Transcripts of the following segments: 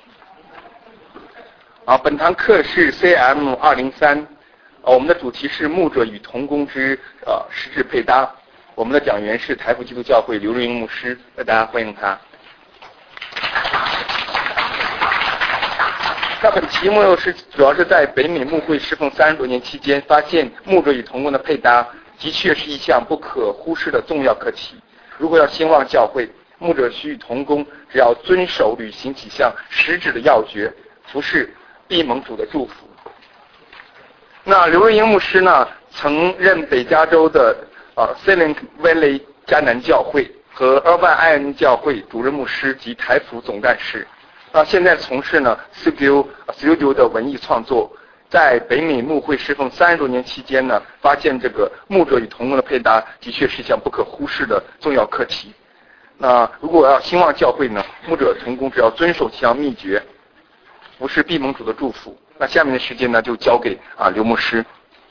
本堂课是 CM 203，我们的主题是牧者与同工之实质配搭。我们的讲员是台福基督教会刘瑞英牧师，大家欢迎他。那本题目主要是在北美牧会侍奉30多年期间，发现牧者与同工的配搭的确是一项不可忽视的重要课题。如果要兴旺教会，牧者须与同工只要遵守履行几项实质的要诀，服侍必蒙主的祝福。那刘瑞英牧师呢，曾任北加州的Silicon Valley 迦南教会和Irvine爱恩教会主任牧师及台福总干事。现在从事呢 Studio 的文艺创作，在北美牧会侍奉30多年期间呢，发现这个牧者与同工的配搭的确是一项不可忽视的重要课题。那如果要兴旺教会呢，牧者同工只要遵守几项秘诀，不是必蒙主的祝福。那下面的时间呢，就交给刘牧师。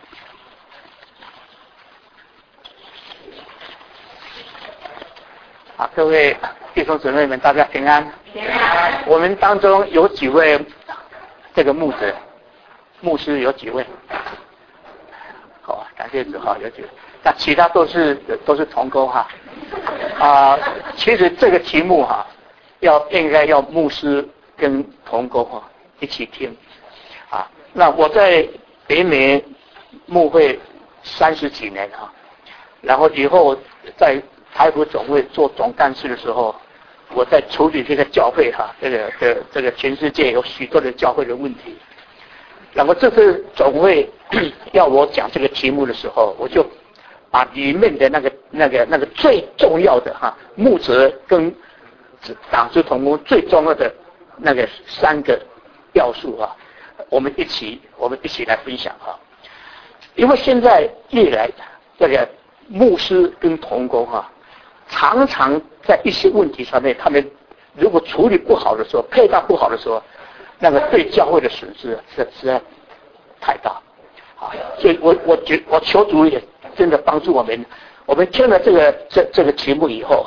各位弟兄姊妹们，大家平安。平安。我们当中有几位这个牧师有几位？好，感谢主，好，有几位。那其他都是同工哈。其实这个题目哈，应该要牧师跟同工一起听。那我在北美牧会30几年然后以后在台福总会做总干事的时候，我在处理这个教会这个全世界有许多的教会的问题。然后这次总会要我讲这个题目的时候，我就把里面的那个最重要的牧者跟党职同工最重要的那个3个要素我们一起来分享因为现在越来这个牧师跟同工常常在一些问题上面，他们如果处理不好的时候，配搭不好的时候，那个对教会的损失实在太大所以我求主也真的帮助我们。我们听了这个题目以后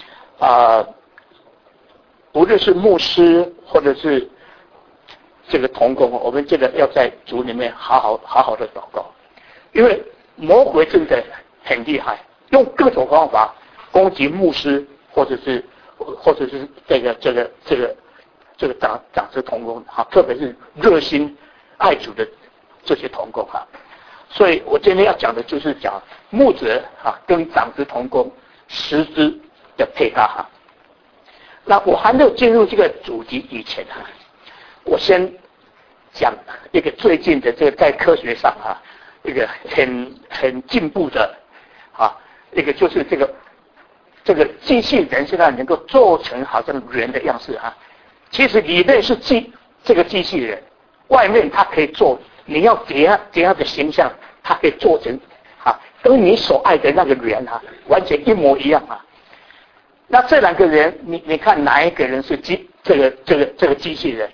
无论是牧师或者是这个同工，我们真的要在主里面好好的祷告，因为魔鬼真的很厉害，用各种方法攻击牧师或者是这个长子同工特别是热心爱主的这些同工所以我今天要讲的就是讲牧者跟长子同工实质的配搭那我还没有进入这个主题以前我先讲一个最近的这个在科学上一个很进步的一个就是这个机器人现在能够做成好像人的样式其实里面是这个机器人，外面它可以做你要怎样的形象，它可以做成跟你所爱的那个人完全一模一样那这2个人你看哪一个人是这个机器人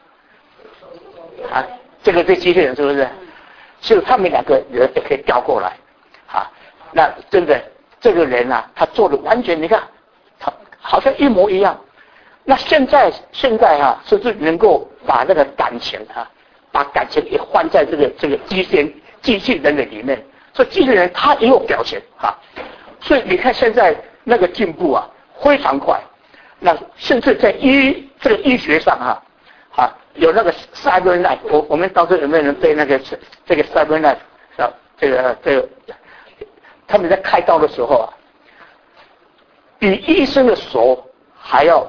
这个机器人是不是？就他们2个人也可以调过来那真的这个人他做的完全你看他好像一模一样。那现在甚至能够把那个感情把感情也换在这个机器人的里面，所以机器人他也有表情所以你看现在那个进步非常快。那甚至在这个医学上有那个 CyberKnife， 我们当时有没有人对那个这个 CyberKnife 这个他们在开刀的时候比医生的手还要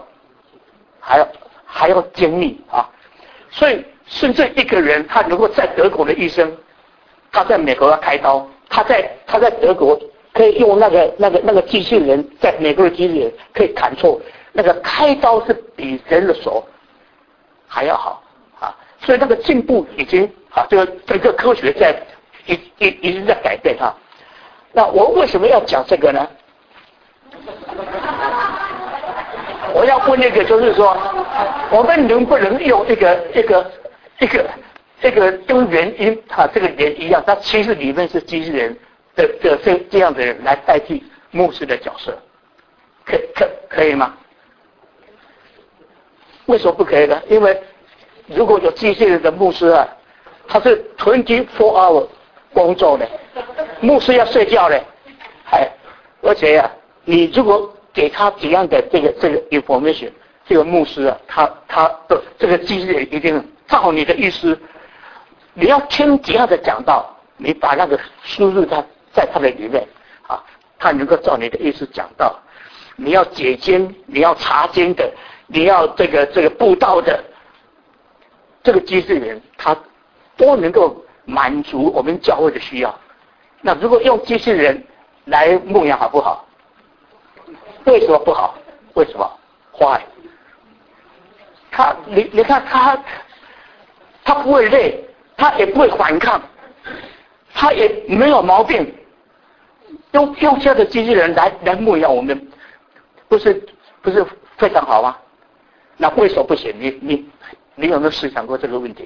精密所以甚至一个人他如果在德国的医生，他在美国要开刀，他在德国可以用那个机器人，在美国的机器人可以砍错，那个开刀是比人的手还要好所以那个进步已经这个科学已经在改变那我为什么要讲这个呢？我要问一个，就是说，我们能不能用一个跟人这个人一样，它其实里面是机器人的这样的人来代替牧师的角色，可以吗？ 为什么不可以呢？因为如果有机器人的牧师啊，他是24 hour 工作的，牧师要睡觉的，而且啊，你如果给他怎样的这个 information， 这个牧师啊，他的这个机器人一定照你的意思，你要听怎样的讲道，你把那个输入在他的里面啊，他能够照你的意思讲道。你要解经，你要查经的，你要这个布道的，这个机器人它都能够满足我们教会的需要。那如果用机器人来牧养好不好？为什么不好？为什么？坏。你看他不会累，他也不会反抗，他也没有毛病。用这样的机器人来牧养我们，不是非常好吗？那为什么不行？你有没有思想过这个问题？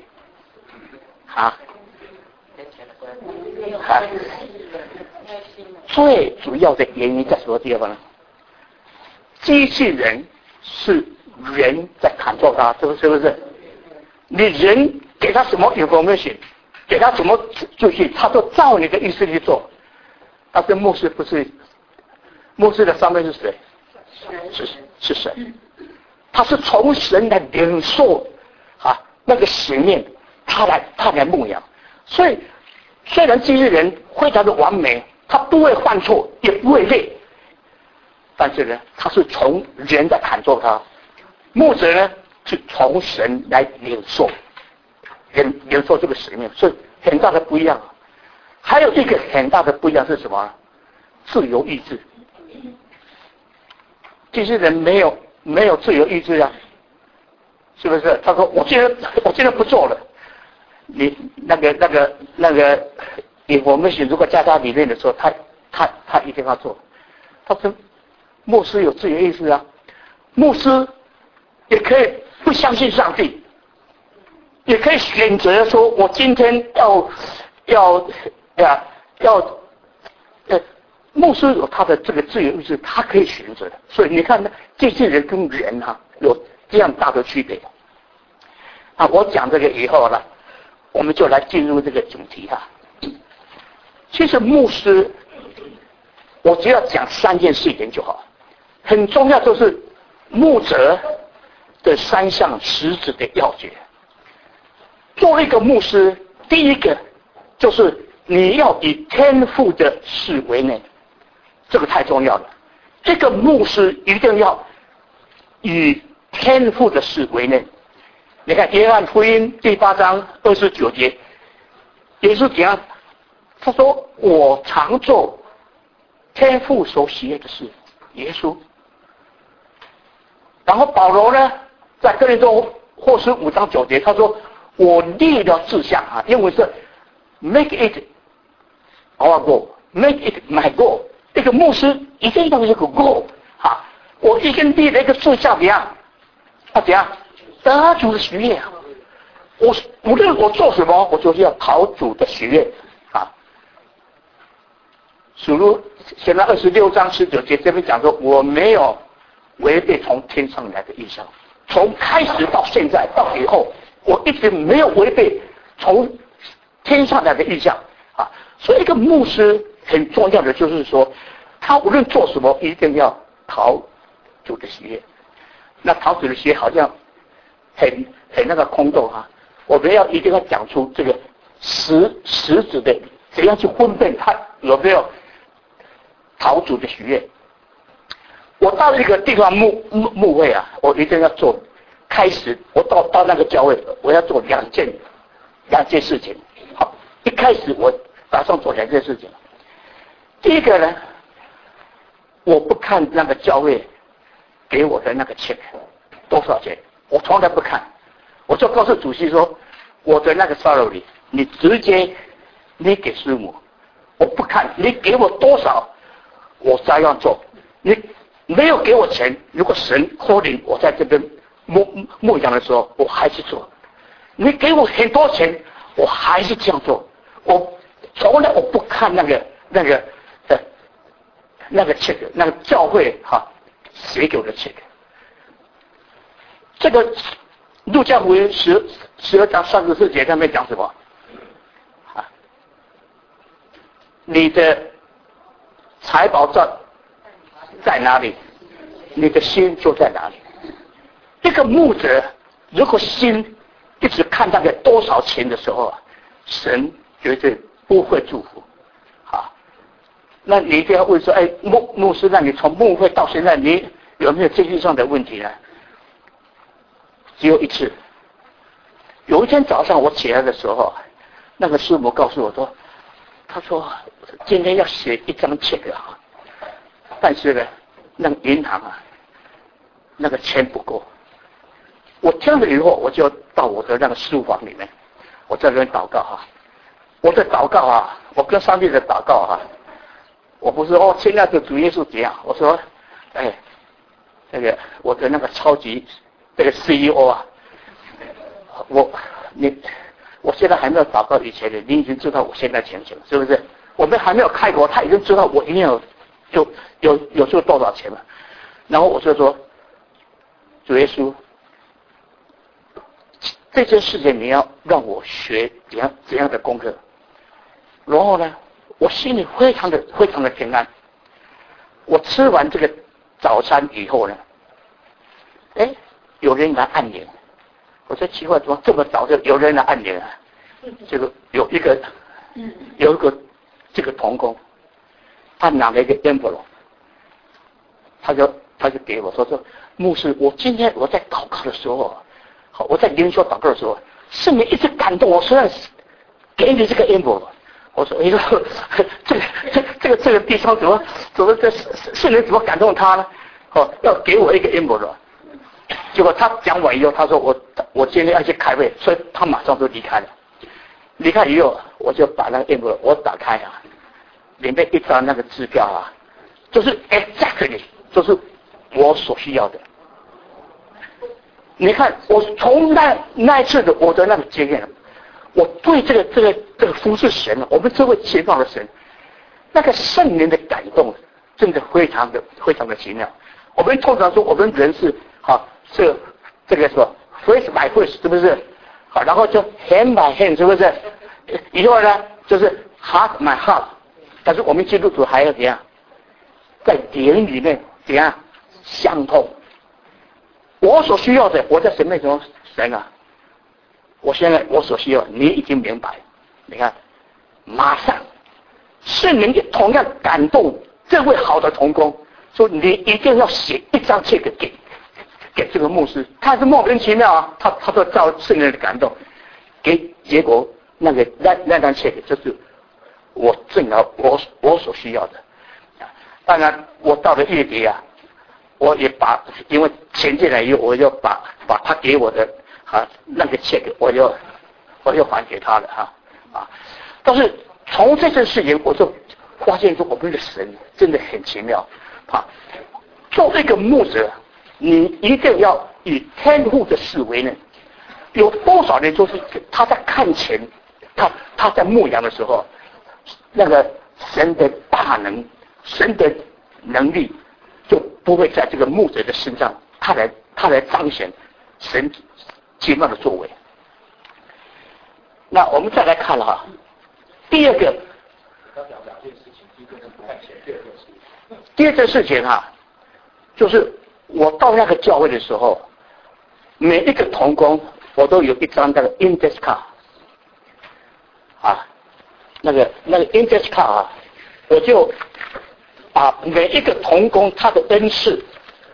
最主要的原因在什么地方呢？机器人是人在感受它，是不是？你人给他什么 information， 给他什么注意，他都照你的意思去做。但是牧师不是，牧师的上面是谁？是神，他是从神来领受那个使命，他来牧养。所以虽然机器人非常的完美，他不会犯错，也不会累，但是呢，他是从人在感受他。牧者呢，是从神来领受这个使命，所以很大的不一样。还有一个很大的不一样是什么？自由意志。机器人没有自由意志啊，是不是？他说我今天不做了，你那个我们如果在他里面的时候，他一定要做。他说牧师有自由意志啊，牧师也可以不相信上帝，也可以选择说我今天要牧师有他的这个自由意志，他可以选择的。所以你看，机器人跟人有这样大的区别。我讲这个以后呢，我们就来进入这个主题其实牧师，我只要讲3件事情就好。很重要就是牧者的3项实质的要诀。作为一个牧师，第一个就是你要以天父的事为念，这个太重要了。这个牧师一定要以天父的事为念。你看约翰福音第8章29节，耶稣讲，他说我常做天父所喜悦的事。耶稣。然后保罗呢，在哥林多后书5章9节，他说我立了志向英文是 make it our goal， make it my goal。这个牧师一定要有一个 goal 我已经立了一个志向，怎样？怎样？得主的喜悦我无论我做什么，我就是要讨主的喜悦属如现在26章19节这边讲说，我没有违背从天上来的意向，从开始到现在到以后，我一直没有违背从天上来的意向所以一个牧师很重要的就是说，他无论做什么一定要讨主的喜悦。那讨主的喜悦好像很那个空洞我们一定要讲出这个实质的怎样去分辨他有没有讨主的喜悦。我到一个地方牧会我一定要做。开始我到那个教会，我要做两件事情。一开始我打算做2件事情。第一个呢，我不看那个教会给我的那个钱多少钱，我从来不看。我就告诉主席说，我的那个 salary 你直接你给师母，我不看你给我多少，我照样做。你没有给我钱，如果神托领我在这边牧养的时候，我还是做。你给我很多钱，我还是这样做。我从来我不看那个 check， 那个教会写给我的 check。 这个路加福音12章34节上面讲什么？啊，你的财宝在哪里，你的心就在哪里。这个牧者如果心一直看那个多少钱的时候啊，神绝对不会祝福。好，那你一定要问说，哎，牧师，那你从牧会到现在，你有没有经济上的问题呢？只有一次。有一天早上我起来的时候，那个师母告诉我说，他说今天要写一张check啊，但是呢，那个银行啊，那个钱不够。我听了以后，我就到我的那个书房里面，我在那边祷告啊。我的祷告啊，我跟上帝的祷告啊，我不是亲爱的主耶稣怎样？我说，哎，这个我的那个超级这个 CEO 啊，我现在还没有祷告以前的，你已经知道我现在情形，是不是？我们还没有开口，他已经知道我一定有出多少钱了。然后我就说，主耶稣，这件事情你要让我学怎样的功课。然后呢，我心里非常的平安。我吃完这个早餐以后呢，哎，有人来按铃。我说奇怪，怎么这么早就有人来按铃啊？这个有一个这个童工，他拿了一个 envelope， 他就给我说牧师，我今天我在祷告的时候，好，我在灵修祷告的时候，圣灵一直感动我，虽然给你这个 envelope。我说，哎呦，这个地方怎么这圣灵怎么感动他呢？要给我一个 envelope。结果他讲完以后，他说我今天要去开会，所以他马上就离开了。离开以后，我就把那个 envelope 我打开啊，里面一张那个支票啊，就是 exactly 就是我所需要的。你看，我从那一次的我的那个经验。我对这个服侍神啊，我们这位奇妙的神，那个圣灵的感动，真的非常的奇妙。我们通常说，我们人是这个说 face by face， 是不是？好，然后就 hand by hand， 是不是？以后呢，就是 heart by heart。但是我们基督徒还要怎样？在灵里面怎样相通？我所需要的，我在神面前，神啊。我所需要，你已经明白。你看，马上圣灵也同样感动这位好的同工，说你一定要写一张check给这个牧师。他是莫名其妙啊，他都照圣灵的感动结果那张check就是我正好我所需要的。当然，我到了月底啊，我也因为钱进来以后，我就把他给我的。那个check我又还给他了但是从这件事情，我就发现说，我们的神真的很奇妙作为一个牧者，你一定要以天父的思维呢。有多少人就是他在看前，他在牧羊的时候，那个神的大能、神的能力就不会在这个牧者的身上，他来彰显神奇妙的作为。那我们再来看了第二个，第二件事情就是我到那个教会的时候，每一个同工我都有一张那个 index card 那个 index card 我就把每一个同工他的恩赐，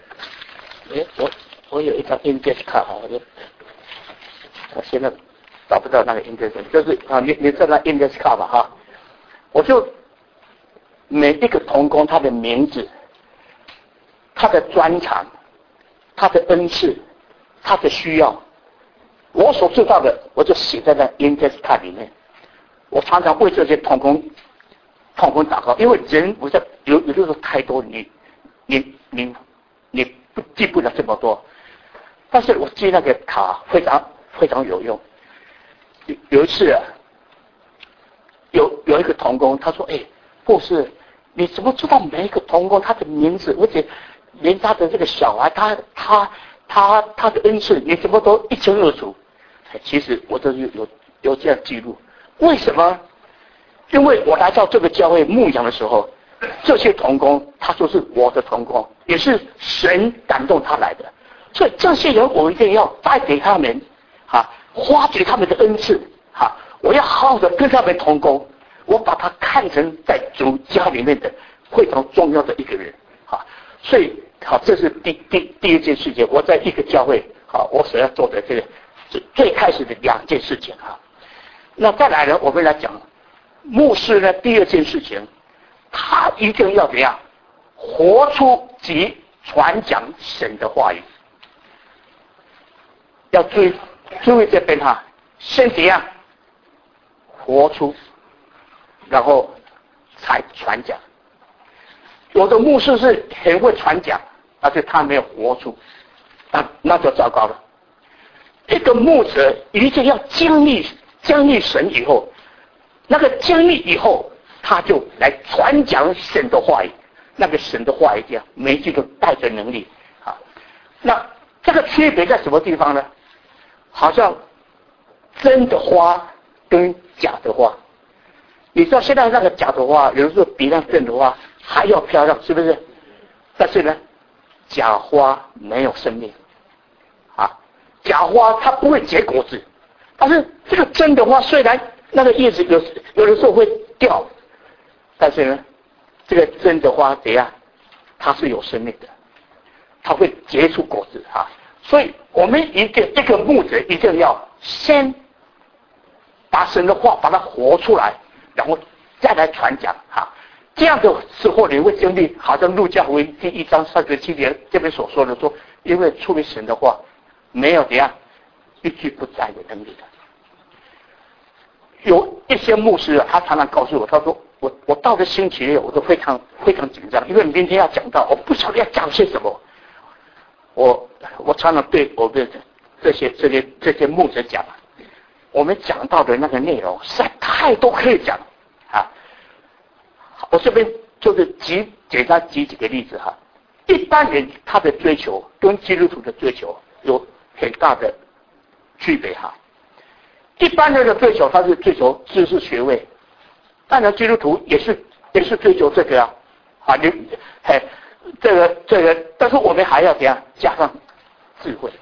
我有一张 index card 我现在找不到那个 index， 就是你知道那 index card 吧我就每一个同工他的名字、他的专长、他的恩赐、他的需要，我所知道的我就写在那 index card 里面。我常常为这些同工祷告，因为人我在有的时候太多，你记不了这么多，但是我记那个卡非常有用。有一次有一个同工他说，牧师，你怎么知道每一个同工他的名字，而且连他的这个小孩， 他的恩赐你怎么都一清二楚。其实我都有这样记录。为什么？因为我来到这个教会牧养的时候，这些同工他就是我的同工，也是神感动他来的。所以这些人我们一定要带给他们发掘他们的恩赐我要好好的跟他们同工，我把他看成在主家里面的非常重要的一个人所以这是第一件事情，我在一个教会我所要做的这个最开始的2件事情那再来呢，我们来讲牧师呢，第2件事情，他一定要怎样活出及传讲神的话语。要注意这边先怎样活出，然后才传讲。有的牧师是很会传讲，但是他没有活出，那就糟糕了。一个牧者一定要经历神以后，那个经历以后，他就来传讲神的话语。那个神的话语这样，每句都带着能力那这个区别在什么地方呢？好像真的花跟假的花。你知道现在那个假的花，有的时候比那真的花还要漂亮，是不是？但是呢，假花没有生命假花它不会结果子，但是这个真的花虽然那个叶子有的时候会掉，但是呢，这个真的花怎样？它是有生命的，它会结出果子所以我们一个牧者一定要先把神的话把它活出来，然后再来传讲这样的时候你会经历，好像路加福音第1章37节这边所说的说，因为出于神的话，没有怎样一句不在的能力的。有一些牧师他常常告诉我，他说我到了星期六我都非常紧张，因为明天要讲到，我不晓得要讲些什么。我常常对我的这些牧者讲我们讲到的那个内容实在太多可以讲我这边就是简单举几个例子一般人他的追求跟基督徒的追求有很大的区别一般人的追求他是追求知识学位，当然基督徒也是追求这个这个，但是我们还要怎样加上智慧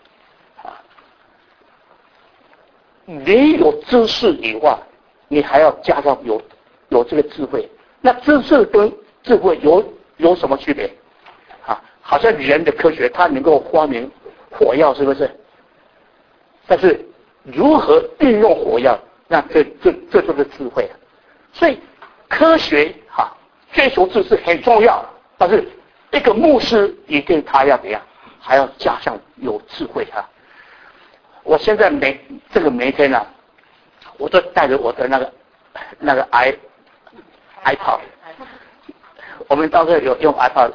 你有知识以外，你还要加上有这个智慧。那知识跟智慧有什么区别好像人的科学它能够发明火药，是不是？但是如何运用火药，那这就是智慧所以科学追求知识很重要，但是一个牧师一定他要怎样，还要加上有智慧我现在每天我都带着我的那个 iPod， 我们到时候有用 iPod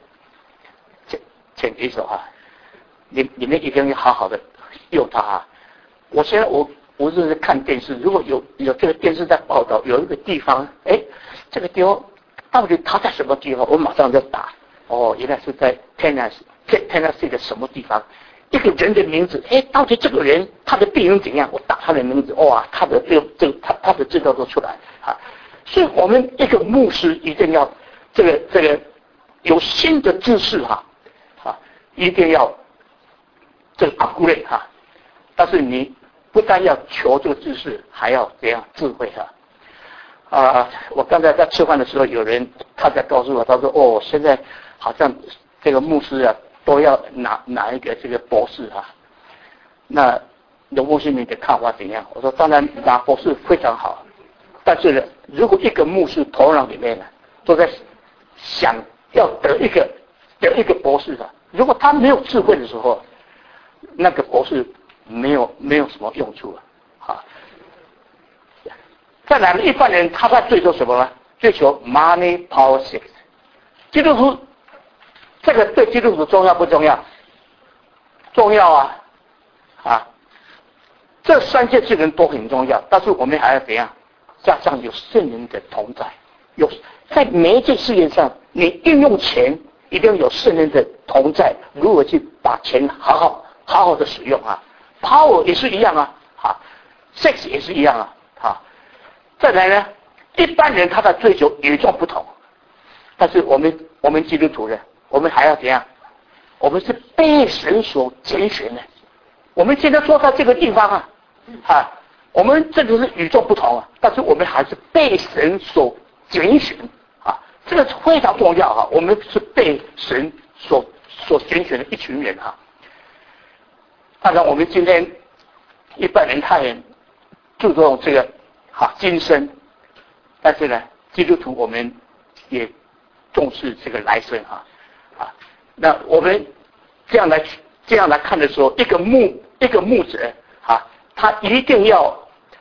请举手你们一定要好好的用它我现在我是看电视，如果有这个电视在报道有一个地方，这个地方到底它在什么地方，我马上就打原来是在 Tennessee 的什么地方，一个人的名字，到底这个人他的病人怎样，我打他的名字，他的他的资料都出来所以我们一个牧师一定要这个有新的知识一定要这个 upgrade 但是你不但要求这个知识，还要怎样智慧我刚才在吃饭的时候，有人他在告诉我，他说现在好像这个牧师都要拿一个这个博士那刘牧师你的看法怎样？我说当然拿博士非常好，但是呢，如果一个牧师头脑里面都在想要得一个博士如果他没有智慧的时候，那个博士没有什么用处再来一般人他在追求什么呢？追求 money power sex。基督徒这个对基督徒重要不重要？重要这3件事情都很重要，但是我们还要怎样？加上有圣灵的同在，在每一件事情上，你运用钱一定有圣灵的同在，如何去把钱好好的使用啊。power 也是一样啊，sex 也是一样啊。再来呢，一般人他的追求与众不同，但是我们基督徒呢，我们还要怎样？我们是被神所拣选的。我们现在坐在这个地方我们这个是与众不同啊，但是我们还是被神所拣选啊，这个非常重要啊。我们是被神所拣选的一群人啊。当然，我们今天一般人他也注重这个今生，但是呢，基督徒我们也重视这个来生那我们这样来看的时候，一个牧者他一定要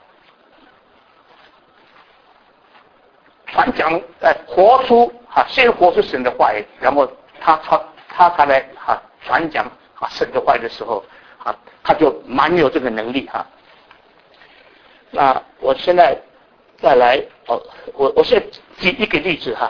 传讲活出先活出神的话语，然后他才来传讲神的话语的时候他就蛮有这个能力那我现在再来我现在举一个例子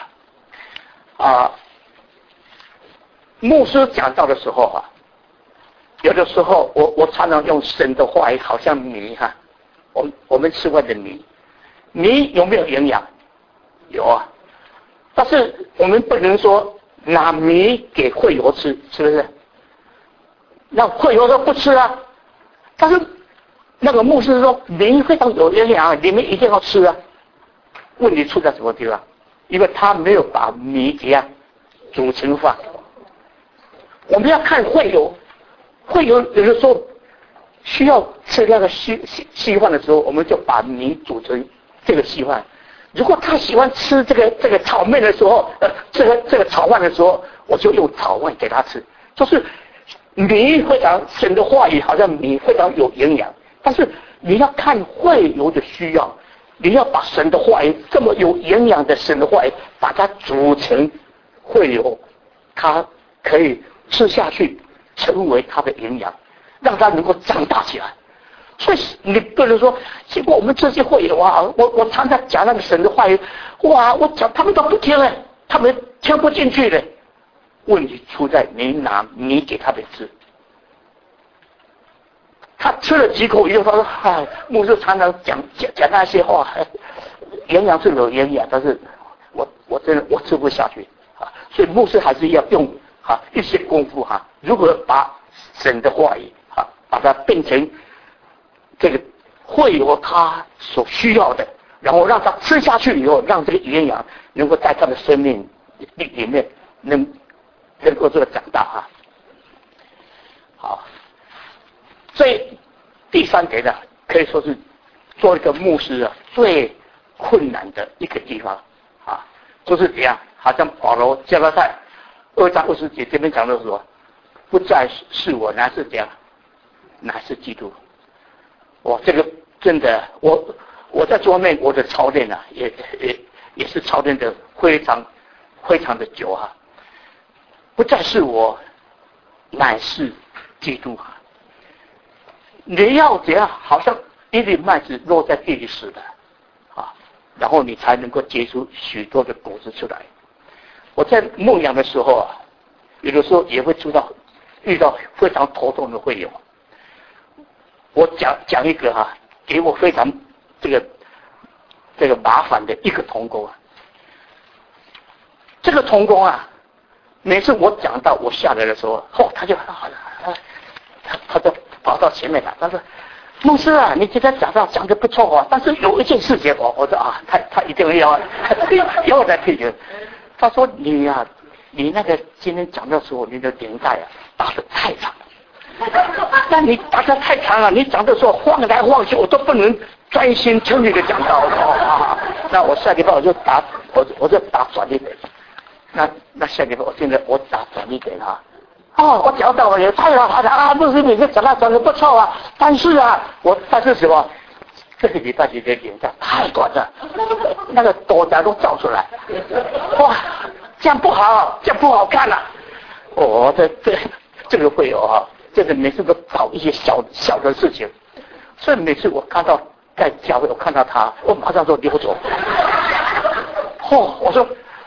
牧师讲道的时候有的时候我常常用神的话语，好像米我们吃过的米有没有营养？有啊，但是我们不能说拿米给会友吃，是不是？那会友说不吃啊，但是那个牧师说米非常有营养，你们一定要吃啊。问题出在什么地方？因为他没有把米怎样煮成饭。我们要看会友有的时候需要吃那个稀饭的时候，我们就把米煮成这个稀饭。如果他喜欢吃这个炒面的时候，这个炒饭的时候，我就用炒饭给他吃。就是米非常神的话语，好像米非常有营养，但是你要看会友的需要，你要把神的话语这么有营养的神的话语，把它煮成会友，他可以吃下去，成为他的营养，让他能够长大起来。所以你不能说，结果我们这些会友我常常讲那个神的话语，我讲他们都不听他们听不进去问题出在你拿米给他们吃，他吃了几口以后，他说：“牧师常常讲那些话，营养是有营养，但是我真的吃不下去所以牧师还是要用一些功夫如何把神的话语把它变成这个会有他所需要的，然后让他吃下去以后，让这个营养能够在他的生命里面能够这个长大好，所以第三点呢，可以说是做一个牧师最困难的一个地方就是怎样，好像保罗加拉太2章20节这边讲的说，不再是我，乃是怎样，乃是基督。这个真的，我在桌面我的操练也是操练的非常非常的久不再是我，乃是基督你要怎样，好像一粒麦子落在地里似的然后你才能够结出许多的果子出来。我在牧养的时候有的时候也会遇到非常头痛的会友。我讲一个给我非常这个麻烦的一个同工这个同工每次我讲到我下来的时候，他就跑到前面来，他说：“牧师你今天讲得不错但是有一件事情我说他一定要来批评。他说你那个今天讲的时候，你的领带打得太长了。那你打得太长了，你讲的时候晃来晃去，我都不能专心听你的讲道那我下礼拜我就打转一点。那下礼拜我打转一点我讲到也太好牧师你这讲得不错但是但是什么？这个礼拜你的领带太短了，那个朵子都照出来，这样不好，这样不好看这个会有这个每次都搞一些小的事情，所以每次我看到在教会我看到他，我马上就溜走。我说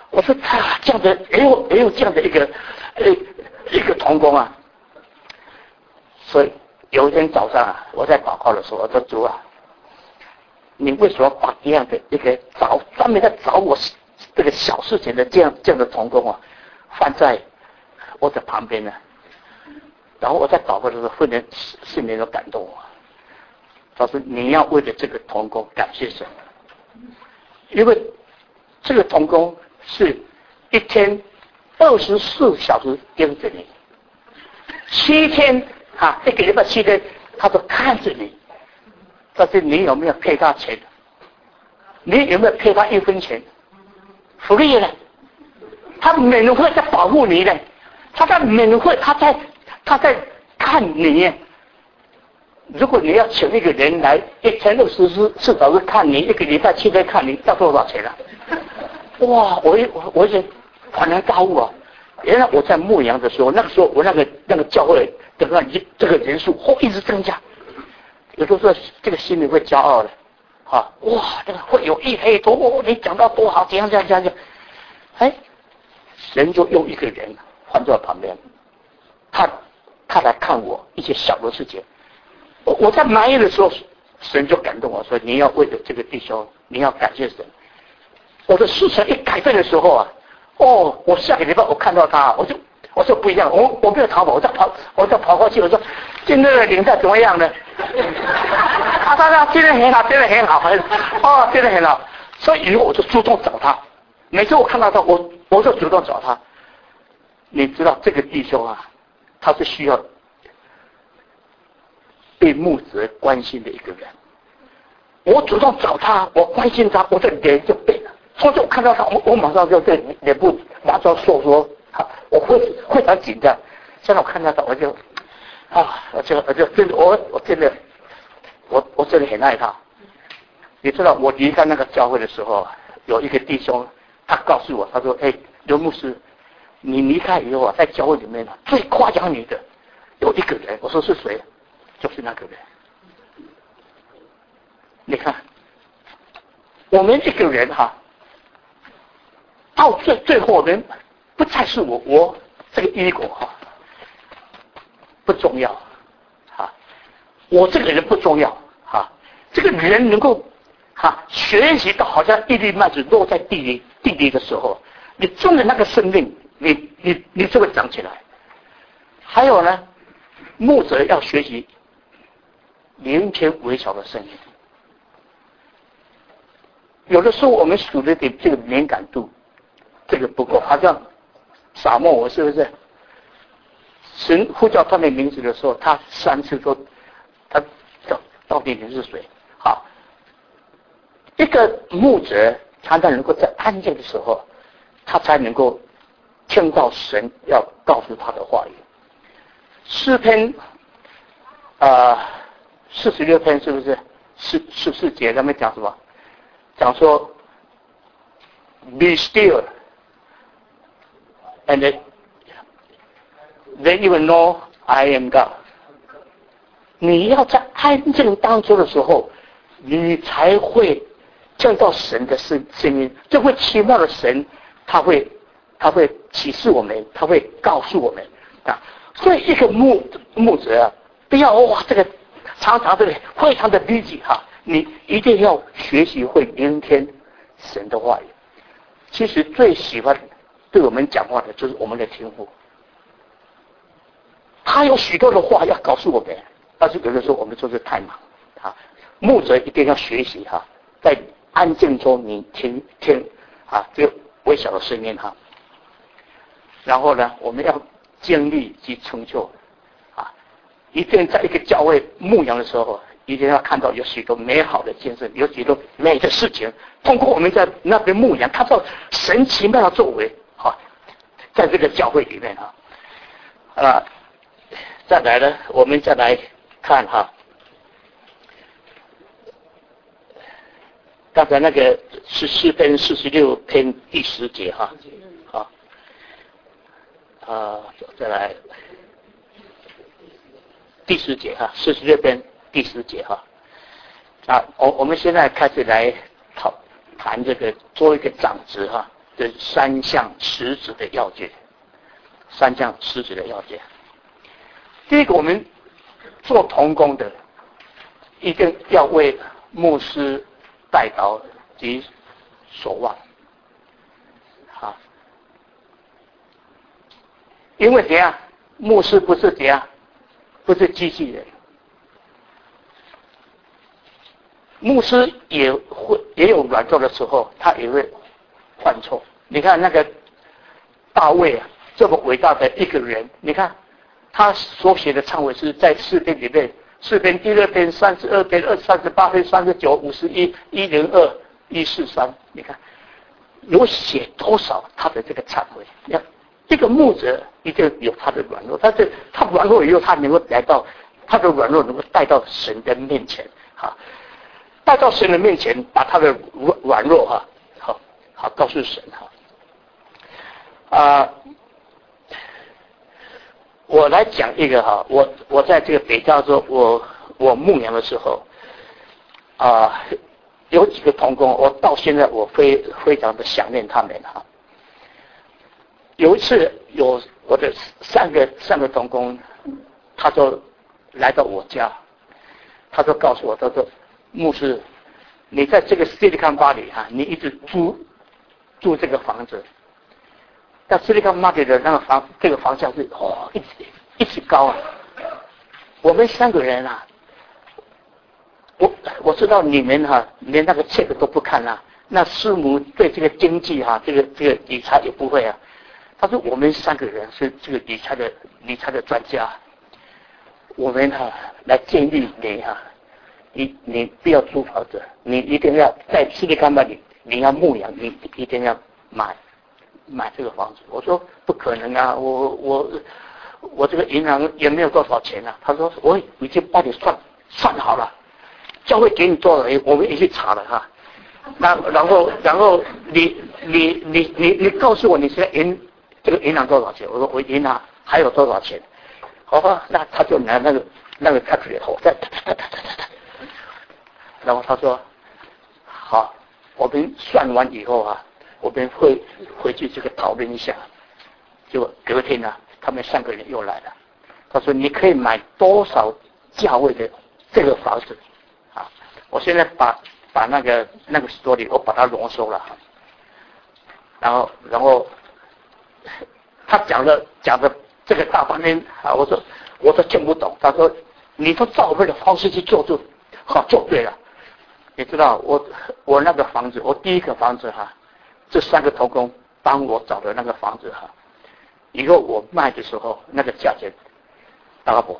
我说他这样的也有这样的一个同工啊。所以有一天早上啊，我在祷告的时候，我说主啊，你为什么把这样的一个专门在找我这个小事情的这样的同工啊，放在我的旁边呢？然后我在祷告的时候，忽然心里有感动啊。他说你要为了这个同工感谢神，因为这个同工是一天24小时盯着你，7天啊，一个礼拜7天，他都看着你。但是你有没有赔他钱？你有没有赔他1分钱？福利呢？他每会在保护你呢，他在每会他在看你。如果你要请一个人来一天24小时看你，一个礼拜7天看你，要多少钱啊？哇！我也恍然大悟啊！原来我在牧羊的时候，那个时候我那个教会的这个人数一直增加，有的时候这个心里会骄傲的，啊！哇！这个会有1黑多，你讲到多好，怎样，哎，神就用一个人放在旁边，他来看我一些小的事情。我在埋怨的时候，神就感动我说：“你要为了这个弟兄，你要感谢神。”我的事情一改变的时候啊，我下个礼拜我看到他，我就不一样，我没有逃跑，我再跑过去，我说：“今天的领带怎么样呢？”他今天很好，真的很好，真的很好。所以以后我就主动找他，每次我看到他，我就主动找他。你知道这个弟兄啊，他是需要被牧者关心的一个人，我主动找他，我关心他，我的脸就变了。从此我看到他，我马上就对脸部马上说，我会很紧张。现在我看到他，我就真的，我真的，我真的很爱他。你知道，我离开那个教会的时候，有一个弟兄，他告诉我，他说：“哎，刘牧师，你离开以后啊，在教会里面最夸奖你的有一个人。”我说：“是谁？”就是那个人。你看，我们一个人到最后，我们不再是我这个ego不重要我这个人不重要这个人能够学习到好像一粒麦子落在地里的时候，你种的那个生命，你就会长起来。还有呢，牧者要学习聆听微小的声音。有的时候我们属的这个敏感度，这个不够，好像撒默我是不是？神呼叫他的名字的时候，他3次说他到底你是谁？好，一个牧者常常能够在安静的时候，他才能够听到神要告诉他的话语。诗篇46篇是不是14节他们讲什么？讲说 Be still and then you will know I am God。 你要在安静当中的时候，你才会听到神的声音，这会奇妙的神，他会启示我们，他会告诉我们所以一个牧者不要这个常常这个非常的理解你一定要学习会聆听神的话语。其实最喜欢对我们讲话的就是我们的天父，他有许多的话要告诉我们，但是有的时候我们就是太忙牧者一定要学习在安静中你听这个微小的声音然后呢，我们要经历及成就一定在一个教会牧羊的时候，一定要看到有许多美好的见证，有许多美的事情，通过我们在那边牧羊，看到神奇妙的作为在这个教会里面再来呢，我们再来看刚才那个是诗篇46篇第10节再来第10节46篇第10节我们现在开始来谈这个做一个长子的三项实质的要件。三项实质的要件。第一个，我们做同工的，一定要为牧师代祷及守望。好，因为怎样，牧师不是怎样，不是机器人。牧师也有软弱的时候，他也会犯错。你看那个大卫啊，这么伟大的一个人，你看他所写的忏悔诗在诗篇里面，诗篇第2篇、32篇、38篇、39、51、102、143，你看有写多少他的这个忏悔？你看这个牧者一定有他的软弱，但是他软弱以后，他能够来到他的软弱，能够带到神的面前，好。带到神的面前，把他的软弱好告诉神我来讲一个我在这个北加州我牧羊的时候有几个同工，我到现在我非常的想念他们有一次有我的三个同工，他就来到我家，他就告诉我，他说。牧师，你在这个 Silicon Valley 你一直住这个房子，但 Silicon Valley 的那个这个房价是一直高我们3个人我知道你们连那个 check 都不看那师母对这个经济这个理财也不会他说我们3个人是这个理财的专家，我们来建议你不要租房子，你一定要在西里干巴里，你要牧羊，你一定要买这个房子。我说不可能我这个银行也没有多少钱他说我已经帮你算好了，教会给你多少，我们也去查了然后你告诉我你现在这个银行多少钱？我说我银行还有多少钱？好吧，那他就拿那个 calculator 再然后他说好，我们算完以后我们会回去这个讨论一下。结果隔天他们3个人又来了，他说你可以买多少价位的这个房子我现在把那个 story 我把它浓缩了然后他讲的这个大半天我都听不懂。他说你都照我们的方式去做就对了。你知道我那个房子，我第一个房子这3个同工帮我找的那个房子以后我卖的时候那个价钱 double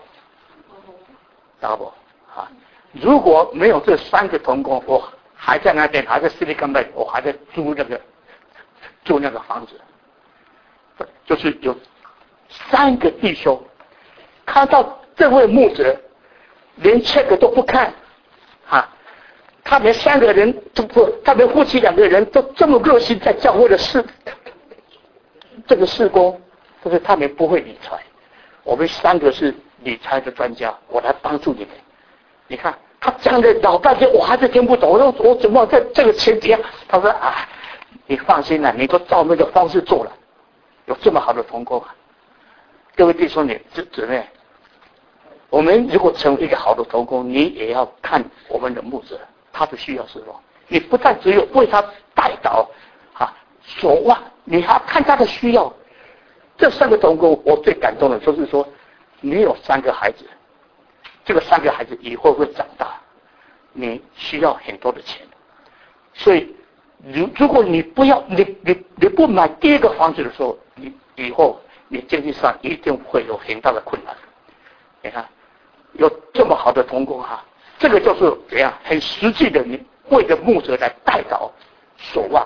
如果没有这3个同工，我还在那边，还在 Silicon Valley， 我还在住那个房子。就是有3个弟兄看到这位牧者连check都不看他们3个人他们夫妻2个人都这么热心在教会的这个事工，就是他们不会理财。我们3个是理财的专家，我来帮助你们。你看他讲的老半天，我还是听不懂。我怎么在这个前提他说你放心你都照那个方式做了，有这么好的同工各位弟兄姊妹，我们如果成为一个好的同工，你也要看我们的牧者他的需要是什么。你不但只有为他代祷守望，你还要看他的需要。这3个同工我最感动的就是说，你有3个孩子，这个3个孩子以后会长大，你需要很多的钱，所以如果你不要你不买第2个房子的时候，你以后你经济上一定会有很大的困难。你看有这么好的同工这个就是怎样很实际的，你为着牧者来代祷守望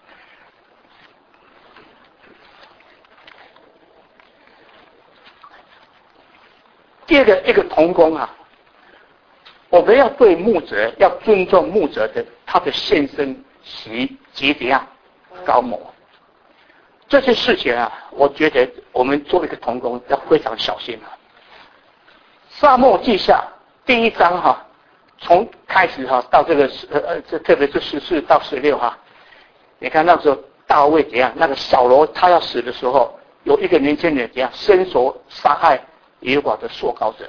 第二个一个同工我们要对牧者要尊重牧者的他的献身及怎样高某这些事情我觉得我们做一个同工要非常小心撒母耳记下第1章从开始到这个特别是14到16你看那时候大卫怎样？那个扫罗他要死的时候，有一个年轻人怎样伸手杀害耶和华的受膏者，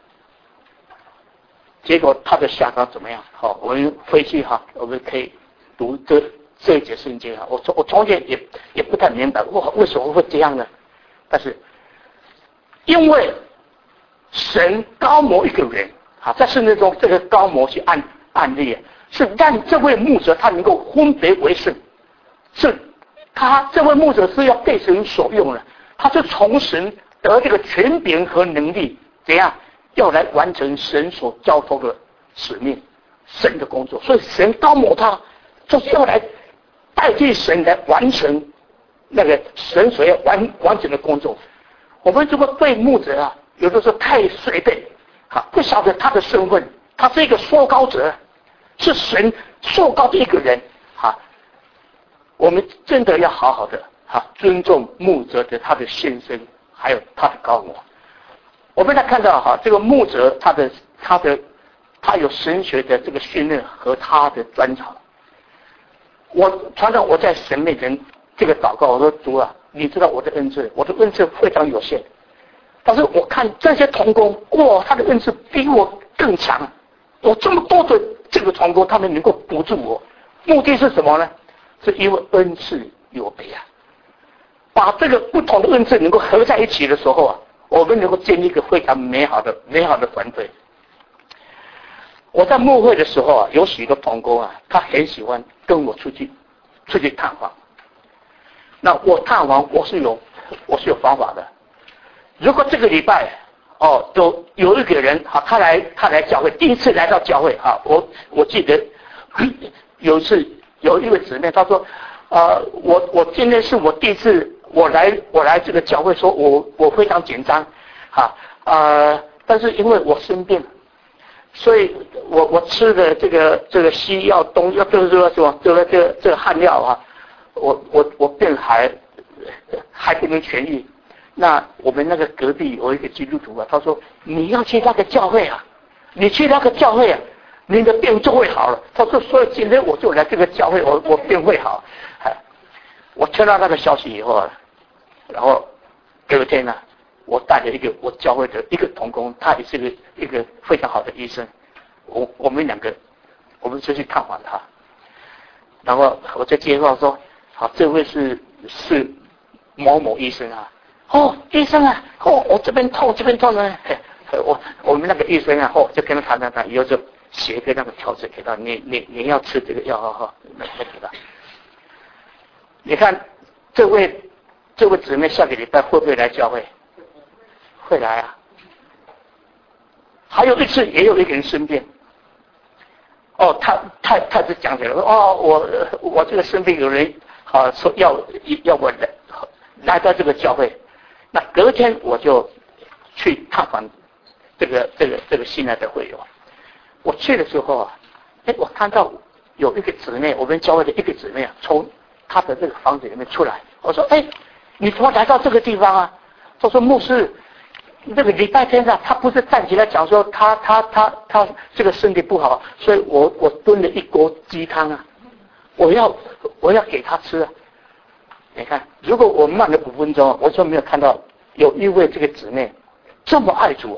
结果他的下场怎么样？好，我们回去哈，我们可以读这一节圣经啊。我从前也不太明白，为什么会这样呢？但是因为神高摩一个人啊，在圣经中这个高摩是案例，是让这位牧者他能够分别为圣，是他这位牧者是要被神所用的，他是从神得这个权柄和能力，怎样要来完成神所交托的使命，神的工作。所以神高摩他就是要来代替神来完成那个神所要完成的工作。我们如果对牧者啊，有的时候太随便啊，不晓得他的身份，他是一个受膏者，是神受膏的一个人啊。我们真的要好好的尊重牧者的他的献身，还有他的高摩。我们来看到这个牧者他有神学的这个训练和他的专长。常常我在神面前这个祷告，我说主啊，你知道我的恩赐非常有限，但是我看这些同工，哇，他的恩赐比我更强，有这么多的这个同工，他们能够补助我，目的是什么呢？是因为恩赐有别啊，把这个不同的恩赐能够合在一起的时候啊，我们能够建立一个非常美好的团队。我在牧会的时候啊，有许多同工啊，他很喜欢跟我出去探访。那我探访我是有方法的。如果这个礼拜有一个人他来教会，第一次来到教会我记得有一次有一位姊妹，她说我今天是我第一次我来这个教会，说我非常紧张但是因为我生病，所以我吃的这个西药东药，就是说什么这个汗药我病还不能痊愈。那我们那个隔壁有一个基督徒他说你要去那个教会你去那个教会你的病就会好了。他说所以今天我就来这个教会，我病会好。我听到那个消息以后然后第二天我带着我教会的一个同工，他也是一个非常好的医生，我们两个我们就去看望他，然后我就介绍说这位是某某医生医生我这边痛呢，我们那个医生就跟他谈，以后就写一个那个条子给他，你要吃这个药来给他。你看这位姊妹下个礼拜会不会来教会？会来还有一次也有一个人生病他是讲起来我这个生病，有人说要我来到这个教会。那隔天我就去探访这个新来的会友。我去的时候我看到有一个姊妹，我们教会的一个姊妹从她的这个房子里面出来。我说你怎么来到这个地方他说牧师，这个礼拜天他不是站起来讲说他这个身体不好，所以我炖了一锅鸡汤我要给他吃你看，如果我慢了5分钟，我就没有看到有一位这个姊妹这么爱主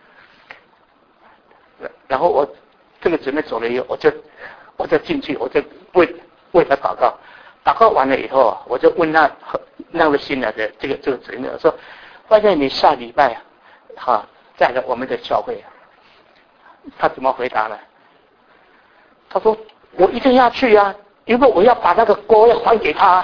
然后这个姊妹走了以后，我就进去，我就为她祷告。祷告完了以后我就问那位新来的这个姊妹，我说发现你下礼拜在我们的教会她怎么回答呢？她说我一定要去因为我要把那个锅要还给他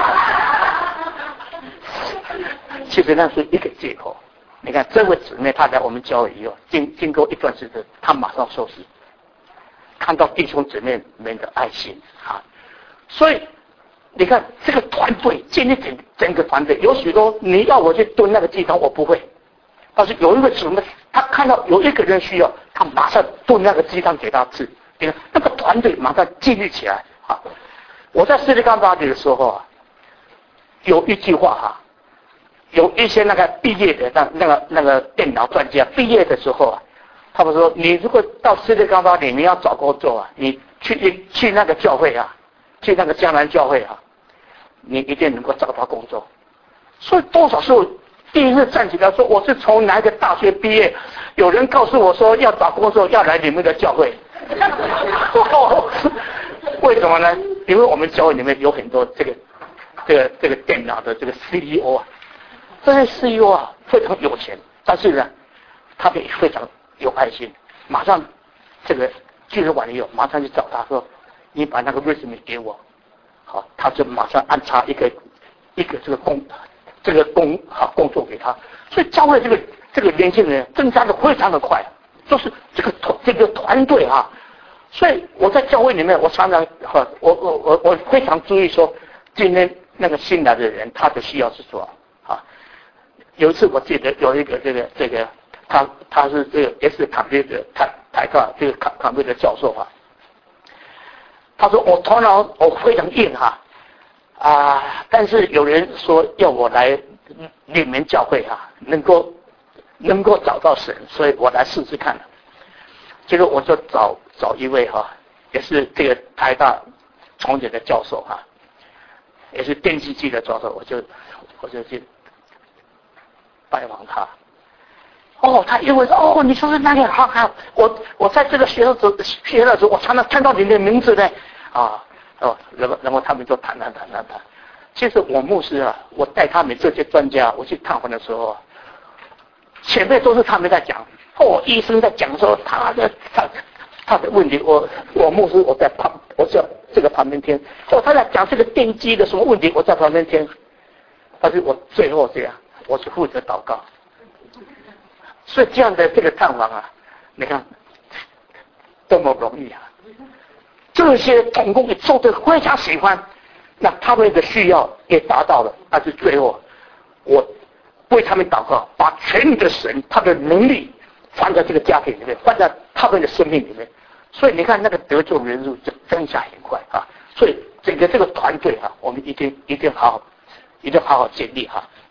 其实那是一个借口。你看这位姊妹她来我们教会以后，经过一段时间，她马上受洗，看到弟兄姊妹们的爱心所以你看这个团队建立整个团队，有许多你要我去炖那个鸡汤我不会，但是有一位姊妹她看到有一个人需要，她马上炖那个鸡汤给他吃，你看那个团队马上建立起来我在斯里兰卡的时候有一句话有一些那个毕业的那个电脑专家毕业的时候他们说你如果到斯里兰卡你要找工作你去那个教会去那个江南教会你一定能够找到工作。所以多少时候第一次站起来说我是从哪一个大学毕业，有人告诉我说要找工作要来你们的教会。为什么呢？因为我们教会里面有很多这个电脑的这个 CEO 啊，这些 CEO 啊非常有钱，但是呢，他们也非常有爱心，马上这个聚会完了以后，马上就找他说，你把那个 resume 给我，好，他就马上安插一个这个工作给他，所以教会这个年轻人增加的非常的快，就是这个团队啊。所以我在教会里面，我常常我非常注意说，今天那个新来的人他的需要是什么啊？有一次我记得有一个这个他是这个也是computer台大这个computer教授啊，他说我头脑我非常硬哈但是有人说要我来你们教会啊，能够找到神，所以我来试试看。结果我就找一位也是这个台大重点的教授也是电机系的教授，我就去拜访他。他因为说你说是那个好，我在这个学校的时候，我常常看到你的名字呢然后他们就谈。其实我牧师我带他们这些专家，我去探访的时候，前面都是他们在讲。医生在讲说他的问题，我牧师我在这个旁边听。他在讲这个电机的什么问题，我在旁边听。但是我最后这样，我是负责祷告。所以这样的这个探访你看多么容易这些同工也做得非常喜欢，那他们的需要也达到了，但是最后我为他们祷告，把全体的神他的能力放在这个家庭里面，放在他们的生命里面，所以你看那个得救人数就增加很快所以整个这个团队我们一定好好建立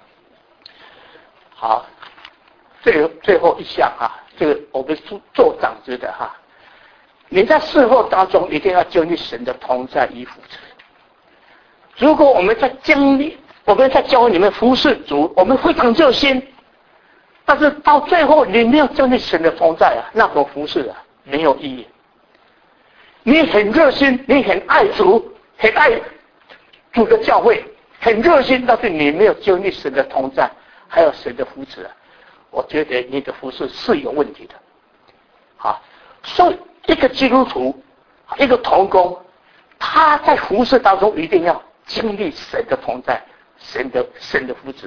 好，最后一项这个我们做长子的你在事后当中一定要经历神的同在与扶持。如果我们在教会里面服侍主，我们非常热心，但是到最后你没有经历神的同在那种服侍没有意义。你很热心，你很爱主，很爱主的教会，很热心，但是你没有经历神的同在，还有神的扶持我觉得你的服侍是有问题的。所以一个基督徒，一个同工，他在服侍当中一定要经历神的同在，神的扶持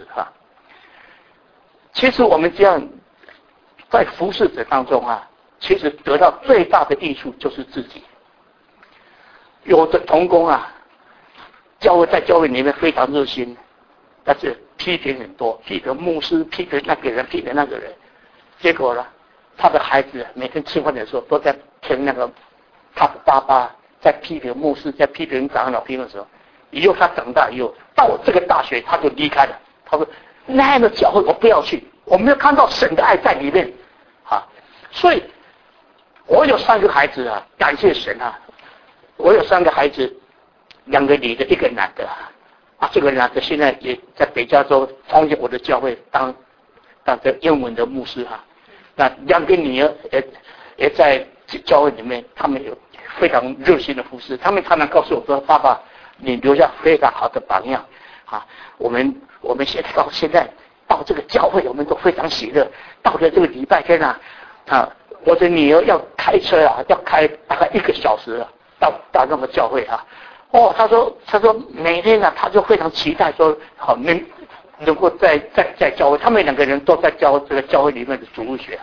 其实我们这样在服侍者当中其实得到最大的益处就是自己。有的同工在教会里面非常热心，但是批评很多，批评牧师，批评那个人，批评那个人，结果呢，他的孩子每天吃饭的时候都在听那个他的爸爸在批评牧师，在批评长老，批评的时候，以后他长大以后到这个大学他就离开了。他说那样的教会我不要去，我没有看到神的爱在里面所以我有3个孩子感谢神我有3个孩子，2个女的，1个男的这个男的现在也在北加州创建我的教会当这英文的牧师那2个女儿也在教会里面，他们有非常热心的服侍，他们常常告诉我说，爸爸你留下非常好的榜样我们现在到这个教会我们都非常喜乐，到了这个礼拜天我的女儿要开车要开大概1个小时到那个教会他说每天他就非常期待说能够在教会，他们2个人都在教这个教会里面的主日学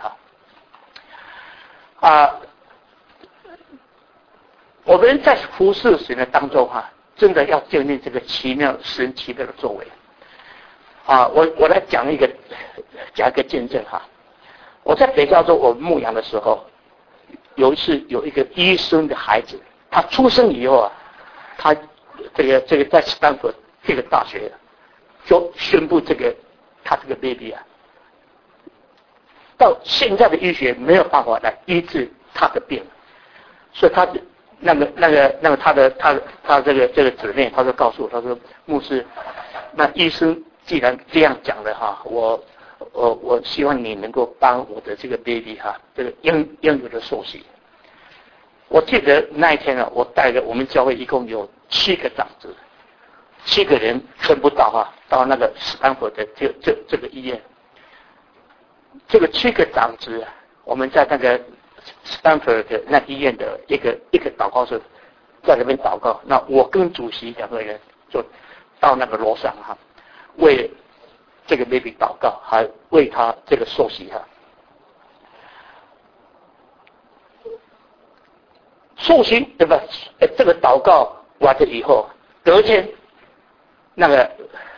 我们在服侍神的当中真的要经历这个神奇妙的作为我来讲一个见证我在北加州我牧养的时候，有一次有一个医生的孩子，他出生以后他这个在斯坦福这个大学就宣布他这个 baby 到现在的医学没有办法来医治他的病，所以他他这个姊妹，他就告诉我，他说牧师，那医生既然这样讲了哈，我希望你能够帮我的这个 baby 哈，这个婴儿的受洗。我记得那一天啊，我带着我们教会一共有7个长子，7个人全部到那个斯坦福的这个医院。这个7个长子，我们在那个斯坦福的那医院的一个祷告室，在那边祷告。那我跟主席2个人就到那个楼上哈，为这个 baby 祷告，还为他这个受洗哈。受洗对吧？这个祷告完了以后，隔天那个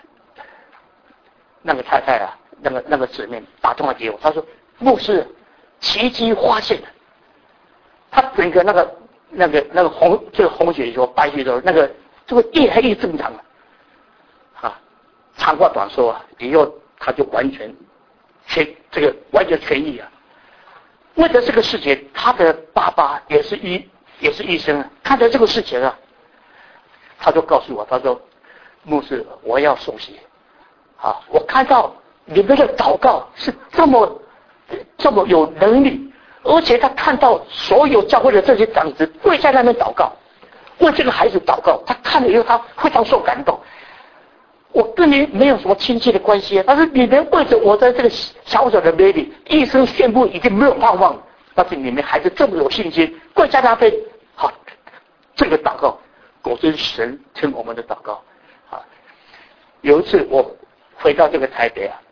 太太啊，那个姊妹打电话给我，她说牧师奇迹发现了，他整个那个红血球、白血球这个越来越正常了，啊，长话短说啊，以后他就完全完全痊愈啊。为了这个事情，他的爸爸也是医生，看到这个事情啊，他就告诉我，他说牧师，我要受洗啊！我看到你们的祷告是这么有能力，而且他看到所有教会的这些长子跪在那边祷告，为这个孩子祷告，他看了以后他非常受感动。我跟你没有什么亲戚的关系，但是你们为着我的这个小小的 baby， 医生宣布已经没有盼望，但是你们还是这么有信心，跪在那边，好，这个祷告果真神听我们的祷告啊！有一次我回到这个台北啊，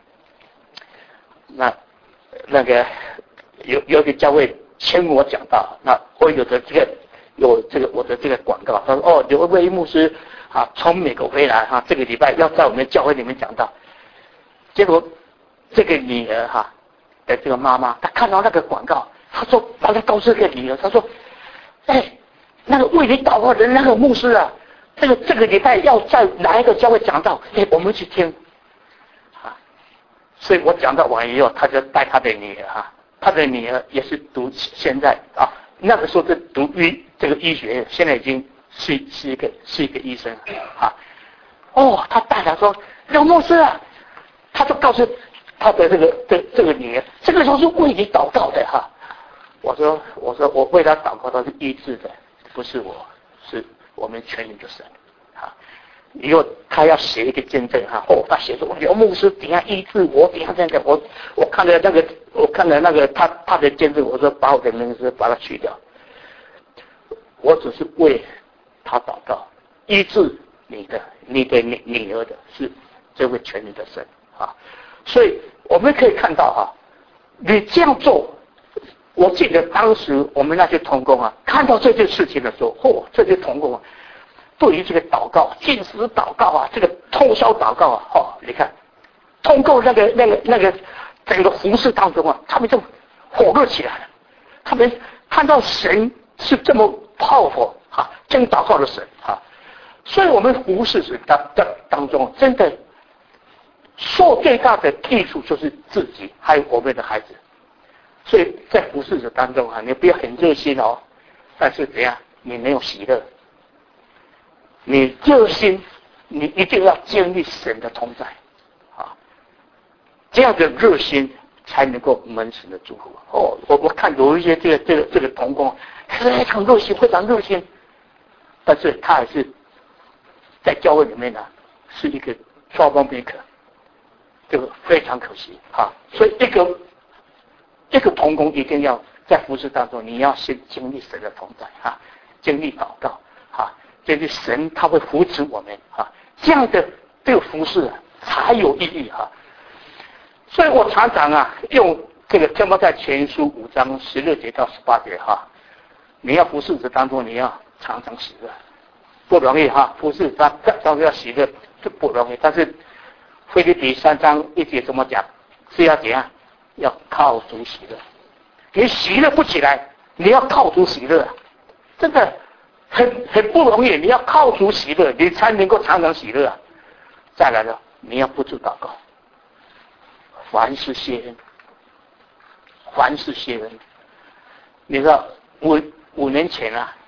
那个有个教会请我讲道，那我有我的这个广告，他说刘威牧师啊，从美国回来哈，这个礼拜要在我们教会里面讲道。结果这个女儿哈的这个妈妈，她看到那个广告，她说把她告诉这个女儿，她说，那个为你祷告的那个牧师啊，这个礼拜要在哪一个教会讲道，我们去听。啊，所以我讲到完以后，他就带他的女儿哈，他的女儿也是读现在啊，那个时候是读这个医学院，现在已经是一个医生啊。他带来说刘牧师啊，他就告诉他的这个女儿，这个时候是为你祷告的哈。我说我为他祷告，他是医治的，不是我，是我们全人的神啊。以后他要写一个见证哈，他写说刘牧师怎样医治我，怎样这样，我看了那个他的见证，我说把我的名字把它去掉，我只是为他祷告，医治你女儿的是这位全能的神啊。所以我们可以看到哈，你这样做，我记得当时我们那些同工啊，看到这件事情的时候，这些同工啊，对于这个祷告、禁食祷告啊，这个通宵祷告啊，你看，通过那个整个服事当中啊，他们就火热起来了。他们看到神是这么powerful啊，真祷告的神啊，所以我们服事当中真的受最大的益处就是自己还有我们的孩子。所以在服事者当中啊，你不要很热心哦，但是怎样，你没有喜乐。你热心，你一定要经历神的同在啊，这样的热心才能够蒙神的祝福。我看有一些这个同工非常热心，非常热心，但是他还是在教会里面呢，是一个troublemaker，这个非常可惜啊。所以一个同工一定要在服事当中，你要先经历神的同在啊，经历祷告啊。这个神他会扶持我们啊，这样的这个服事才有意义啊。所以我常常啊用这个提摩太前书5章16节到18节哈，你要服事者当中你要常常喜乐，不容易哈，服事当中要喜乐就不容易。但是腓立比3章1节怎么讲？是要怎样？要靠主喜乐。你喜乐不起来，你要靠主喜乐，真的。很不容易，你要靠主喜乐，你才能够常常喜乐啊。再来了，你要不住祷告，凡事谢恩，凡事谢恩。你知道5年前啊，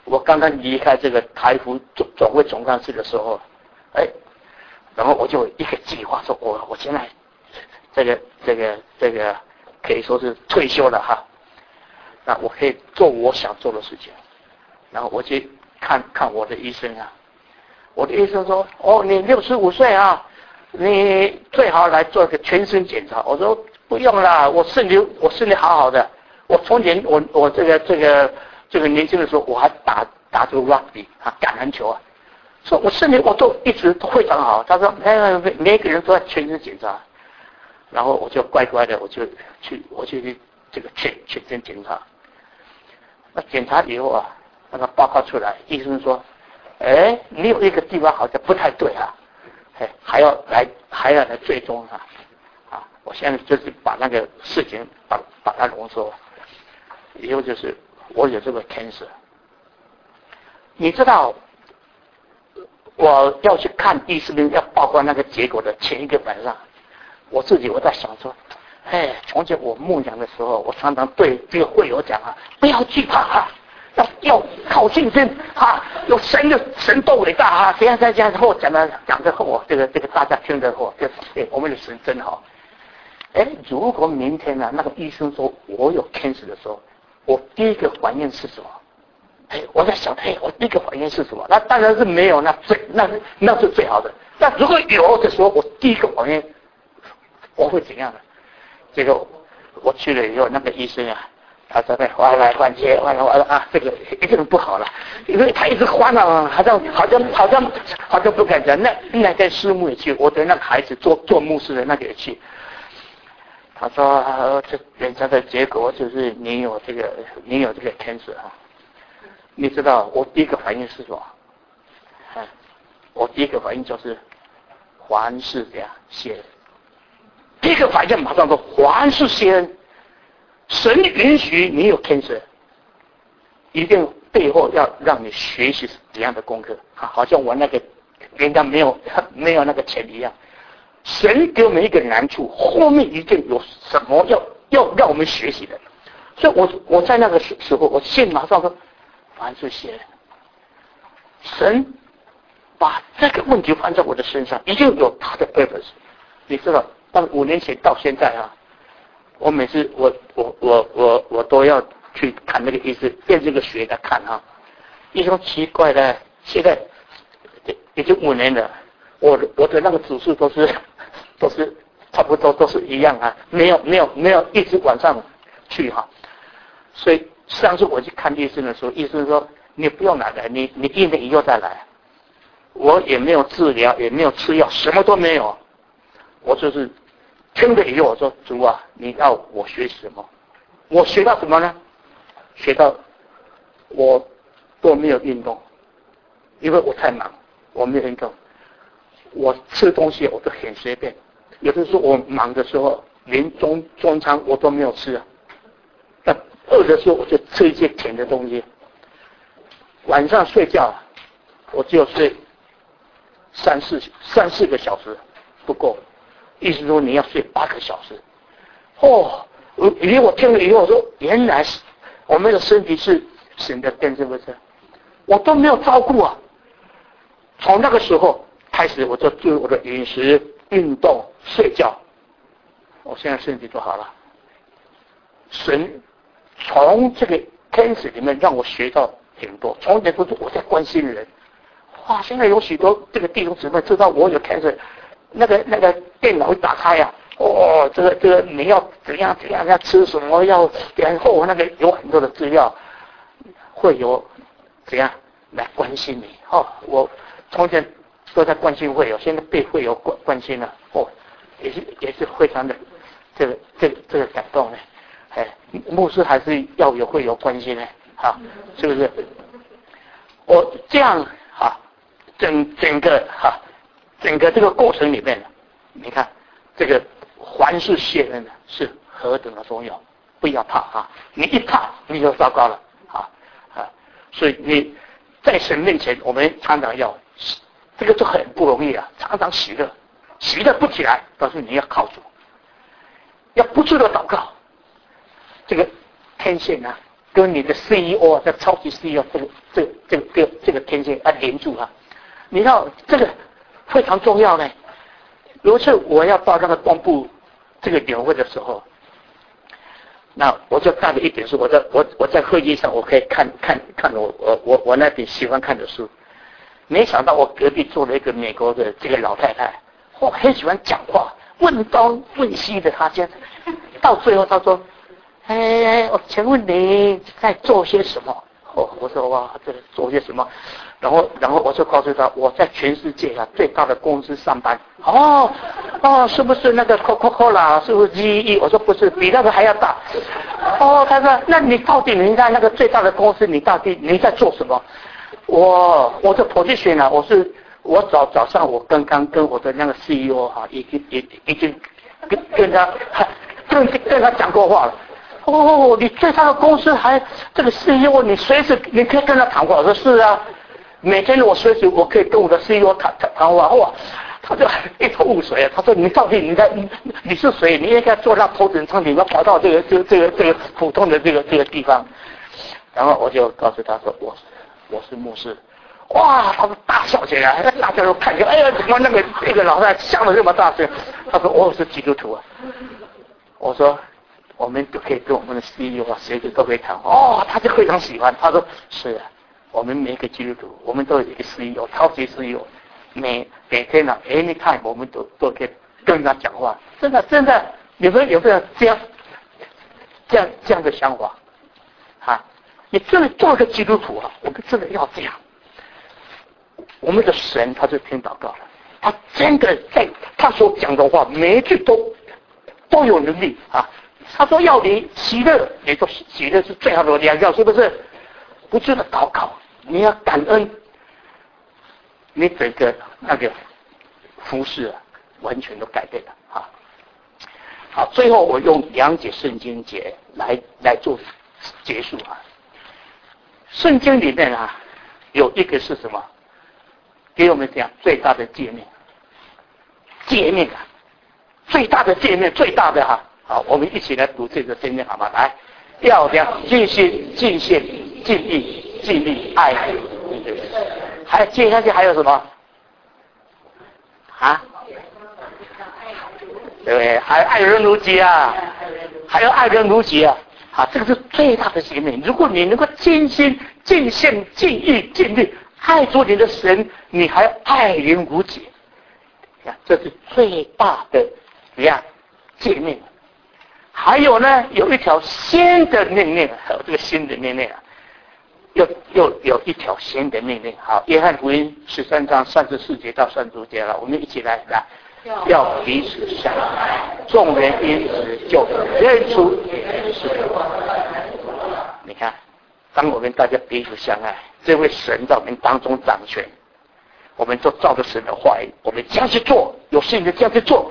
我刚刚离开这个台福总会总干事的时候，然后我就一个计划说，我现在这个可以说是退休了哈，那我可以做我想做的事情。然后我去看我的医生啊，我的医生说，你65岁啊，你最好来做个全身检查。我说不用啦，我身体好好的。我从前我这个年轻的时候，我还打这个 rugby 啊，橄榄球啊。说我身体我都一直都非常好。他说每个人都要全身检查，然后我就乖乖的我就去这个全身检查。那检查以后啊，那个报告出来，医生说，你有一个地方好像不太对啊，还要来追踪啊，我现在就是把那个事情把它浓缩，以后就是我有这个 cancer。你知道我要去看医生要报告那个结果的前一个晚上，我在想说，从前我牧养的时候，我常常对这个会友讲啊，不要惧怕啊，要靠信心啊，有神多伟大啊！这样之后讲的后，这个大家听的后，我们的神真好。如果明天那个医生说我有 cancer 的时候，我第一个反应是什么？我在想，我第一个反应是什么？那当然是没有，那是最好的。那如果有的时候，我第一个反应我会怎样呢？这个我去了以后，那个医生啊，他在那换来换去，换啊，这个一定不好了，因为他一直换啊，好像不敢讲。那个师母也去，我的那个孩子做牧师的那个也去。他说这人家的结果就是你有这个 cancer 啊。你知道我第一个反应是什么？我第一个反应就是凡事这样谢恩。第一个反应马上说凡事谢恩。神允许你有 cancer， 一定背后要让你学习怎样的功课啊？好像我那个人家没有那个钱一样。神给我们一个难处，后面一定有什么要让我们学习的。所以我在那个时候，我现马上说凡事谢恩。神把这个问题放在我的身上，一定有他的 purpose。你知道，当5年前到现在啊，我每次我都要去看那个医生，变这个学来看哈。医生奇怪的，现在已经5年了，我的那个指数都是差不多都是一样啊，没有一直往上去哈。所以上次我去看医生的时候，医生说你不用来，你1年以后再来。我也没有治疗，也没有吃药，什么都没有。我就是听了以后，我说主啊，你要我学什么？我学到什么呢？学到我都没有运动，因为我太忙，我没有运动。我吃东西我都很随便，有的时候我忙的时候连中餐我都没有吃啊。但饿的时候我就吃一些甜的东西。晚上睡觉我就睡3、4个小时不够，意思说你要睡8个小时。我听了以后，我说原来是我们的身体是神的殿，是不是？我都没有照顾啊。从那个时候开始，我就注意我的饮食、运动、睡觉，我现在身体都好了。神从这个 cancer 里面让我学到很多。从前都是我在关心人，现在有许多这个弟兄姊妹知道我有 cancer， 那个电脑一打开啊，这个你要怎样要吃什么，然后那个有很多的资料，会有怎样来关心你我从前都在关心会友，现在被会友关心了也是非常的这个感动呢。牧师还是要有会友关心呢，是不是？我这样整个这个过程里面，你看这个凡事谢恩是何等的重要，不要怕你一怕你就糟糕了所以你在神面前，我们常常要这个就很不容易啊，常常喜乐不起来，但是你要靠主，要不住的祷告。这个天线跟你的 CEO 这超级 CEO 这个天线连住啊，你知道这个非常重要呢。有一次我要到那个东部这个年会的时候，那我就带了一本书，我在会议上我可以看我那本喜欢看的书。没想到我隔壁坐了一个美国的这个老太太，我很喜欢讲话，问东问西的。她现在到最后她说：“我请问你在做些什么？”我说：“哇，这做些什么？”然后我就告诉她，我在全世界最大的公司上班。是不是那个 Coca-Cola？ 是不是 GE？ 我说不是，比那个还要大。他说：“那你到底你在那个最大的公司，你到底你在做什么？”我的 position 啊，我早上我刚刚跟我的那个 CEO 已经跟他讲过话了。你最大的公司还这个 CEO， 你随时你可以跟他谈话。我说是啊，每天我随时我可以跟我的 CEO 谈话。哇，他就一头雾水啊。他说你到底你是谁？你应该坐到头等舱，你要跑到这个普通的这个地方。然后我就告诉他说我是牧师。哇，他们大笑起来，大家都看见，怎么那个老太太笑得这么大声？他说我是基督徒啊。我说我们都可以跟我们的 CEO 随时都可以谈话。他就非常喜欢。他说是啊，我们每个基督徒，我们都有一个 CEO， 超级 CEO， 每天anytime 我们都可以跟他讲话。真的，有没有这样的想法？你真的做一个基督徒啊，我们真的要这样。我们的神他就听祷告了，他真的在他所讲的话每一句都有能力啊。他说要你喜乐，你说喜乐是最好的良药，是不是？不是的祷告，你要感恩，你整个那个服饰完全都改变了啊。好，最后我用2节圣经节来做结束啊。圣经里面有一个是什么？给我们讲最大的诫命最大的诫命，最大的好，我们一起来读这个圣经好吗？来，要尽心、尽性、尽意、尽力爱。还接下去还有什么？对，还爱人如己啊，还要爱人如己啊。这个是最大的诫命。如果你能够尽心、尽性、尽意、尽力爱主你的神，你还爱人如己，这是最大的诫命。还有呢，有一条新的命令，这个新的命令又有一条新的命令。好，约翰福音13章34节到35节了，我们一起来。要彼此相爱，众人因此就认出是。你看，当我们大家彼此相爱，这位神在我们当中掌权，我们就照着神的话语，我们这样去做，有信的这样去做。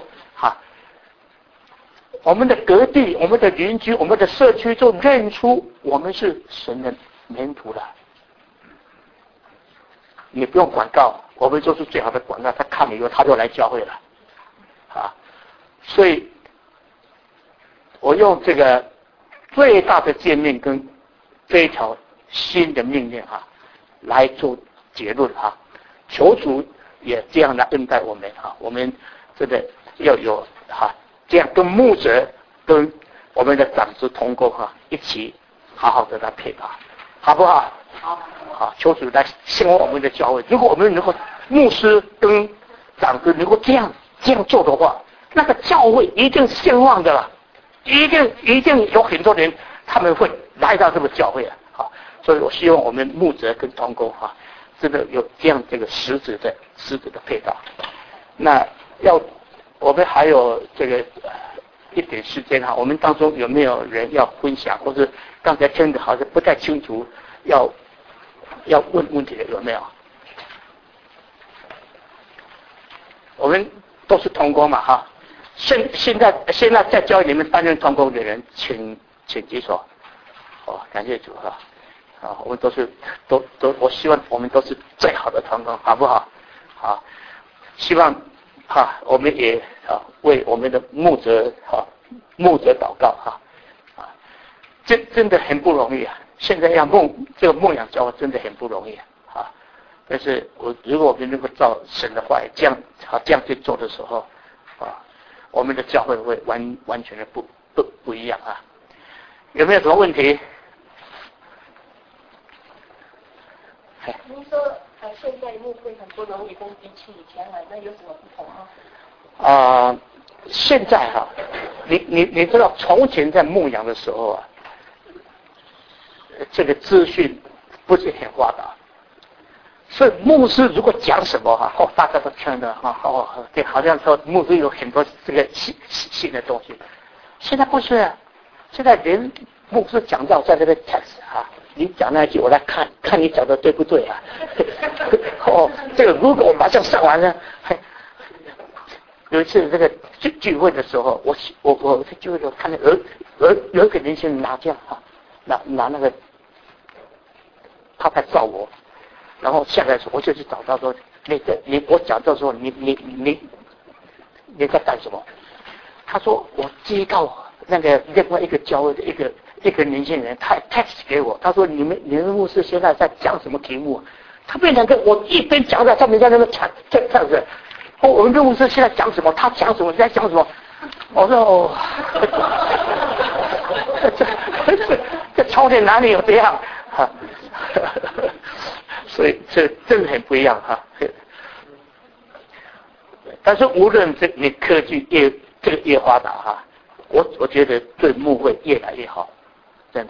我们的隔壁、我们的邻居、我们的社区就认出我们是神的门徒了。你不用广告，我们就是最好的广告。他看了以后，他就来教会了。所以我用这个最大的诫命跟这一条新的命令来做结论求主也这样来恩待我们我们真的要有这样跟牧者跟我们的长子同工一起好好的来配合，好不好？好，求主来兴旺我们的教会。如果我们能够牧师跟长子能够这样做的话，那个教会一定兴旺的了，一定有很多人他们会来到这个教会所以我希望我们牧者跟同工真的有这样这个实质的配套。那我们还有这个一点时间我们当中有没有人要分享，或者刚才听的好像不太清楚，要问问题的有没有？我们都是同工嘛现在在教你们担任同工的人，请举手。感谢主我们都我希望我们都是最好的同工，好不好？好，希望我们也为我们的牧者祷告真的很不容易现在这个牧养教会真的很不容易啊。但是如果我们能够照神的话这样去做的时候啊，我们的教会会完全的不一样啊。有没有什么问题？ 您说现在牧会很不容易，跟比起以前来，那有什么不同吗？ 现在你知道从前在牧养的时候啊，这个资讯不是很发达，所以牧师如果讲什么大家都听的对，好像说牧师有很多这个新的东西。现在不是啊，现在连牧师讲道在这个 text 你讲那句我来看你讲的对不对啊？这个如果我马上上完了，有一次这个聚会的时候，我在聚会的时候看到有一个年轻人拿这样拿那个他在照我，然后下来的时候我就去找他说，我讲到说你在干什么？他说我接到那个另外一个教会的一个年轻人，他 text 给我，他说你们牧师现在在讲什么题目？他变成跟我一边讲在上面在那个这样子。我们牧师现在讲什么？他讲什么？在讲什么？我说这朝鲜哪里有这样？所以这真的很不一样但是无论你科技越发达我觉得对牧会越来越好，真的。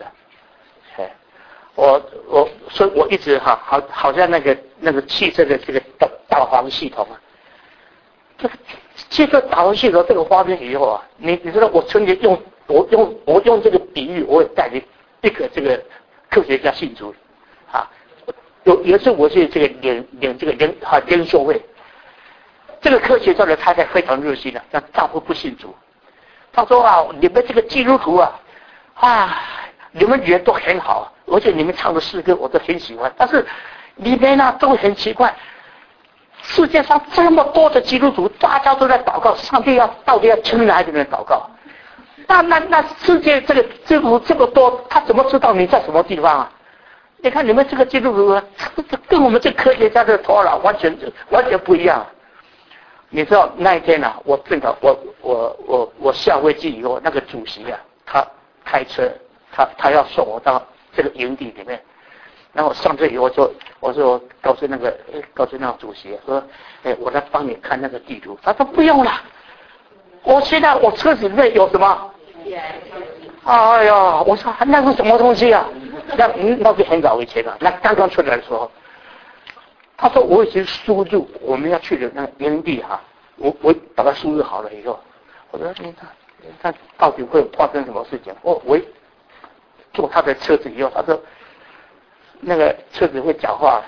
所以我一直好像那个汽车的这个导航系统这个汽车导航系统这个发明以后你知道我曾经我用这个比喻，我也带领一个这个科学家信主有一次我是这个领这个研修会，这个科学家的太太非常热心但丈夫不信主。他说你们这个基督徒你们语言都很好，而且你们唱的诗歌我都很喜欢，但是里面都很奇怪，世界上这么多的基督徒，大家都在祷告，上帝到底要听哪一个人祷告？那世界这个基督徒这么多，他怎么知道你在什么地方你看你们这个基督徒跟我们这科学家的头脑完全不一样。你知道那一天我正好我下飞机以后，那个主席他开车，他要送我到这个营地里面，然后上车以后我说告诉那个主席说，我来帮你看那个地图。他说不用了，我现在我车子里面有什么？哎呀，我说那是什么东西那是很早以前那刚刚出来的时候。他说我已经输入我们要去的那个营地我把它输入好了以后，我说你看到底会发生什么事情？我坐他的车子以后，他说那个车子会讲话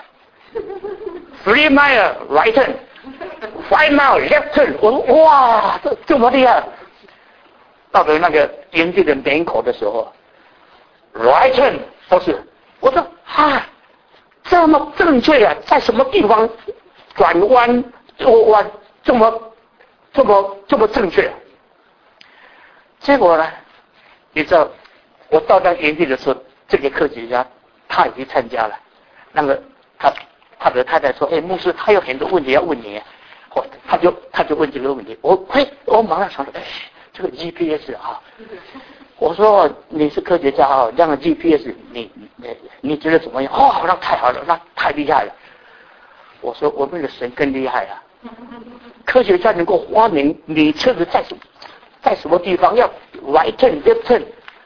，3 mile right turn， 5 mile left turn。我说哇，这么厉害！到了那个营地的门口的时候 ，right turn 不是，我说这么正确在什么地方转弯这么正确？结果呢，你知道我到那营地的时候，这个科学家他已经参加了，那个他的太太说，牧师他有很多问题要问你，他就问这个问题，我马上想说，这个 GPS 我说你是科学家这样的 GPS 你觉得怎么样？那太好了，那太厉害了。我说我们的神更厉害科学家能够发明你车子在什么地方要 right turn left turn，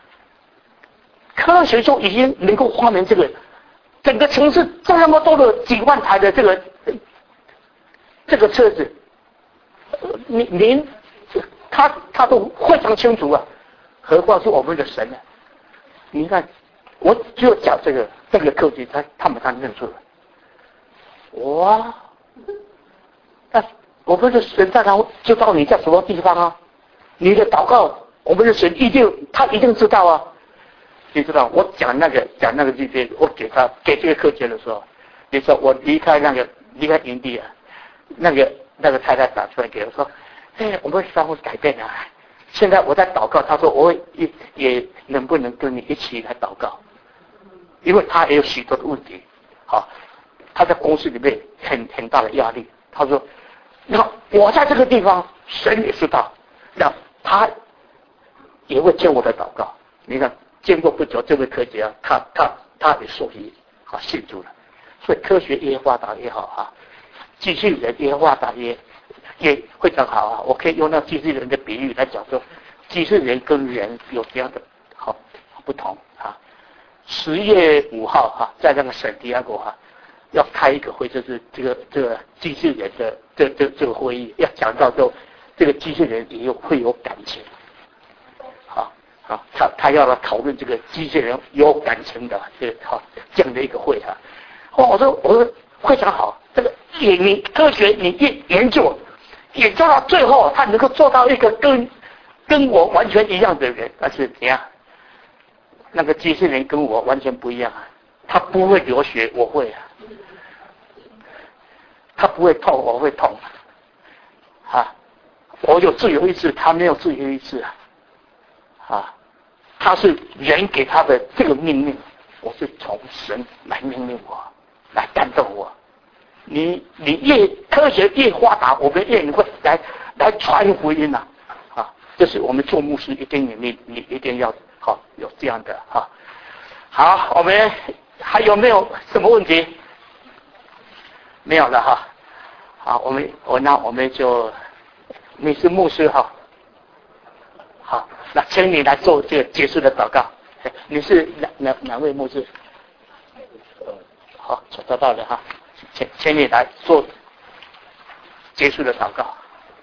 科学就已经能够发明这个整个城市这么多的几万台的这个车子，您他都非常清楚何况是我们的神你看，我就讲这个科技，他们认出了。哇！那我们的神在他知道你在什么地方你的祷告，我们的神他一定知道你知道，我讲那个GPS，我给这个科学的时候，你说我离开营地那个太太打出来给我说，我们相互改变现在我在祷告，他说我也能不能跟你一起来祷告？ 因为他也有许多的问题，好，他在公司里面很大的压力。他说，那我在这个地方，神也知道，那他也会接我的祷告。你看，经过不久，这位科学家他也受益，好信主了。所以科学越发达越好啊，机器人越发达也非常好啊。我可以用那机器人的比喻来讲说，机器人跟人有这样的好不同啊。10月5号哈，在那个圣地亚哥哈，要开一个会，就是这个机器人的这个会议，要讲到说这个机器人也会有感情，好，他要来讨论这个机器人有感情的这样的一个会啊。我说非常好，这个你科学你研究到最后，他能够做到一个跟我完全一样的人，但是怎样？那个机器人跟我完全不一样啊，他不会流血，我会啊；他不会痛，我会痛啊。我有自由意志，他没有自由意志啊。他是人给他的这个命令，我是从神来命令我，来感动我。你越科学越发达，我们越会来传福音啊！这是我们做牧师一定你一定要。好，有这样的哈。好，我们还有没有什么问题？没有了哈。好，那我们就，你是牧师哈。好，那请你来做这个结束的祷告。你是哪位牧师？好，找到了哈。请你来做结束的祷告。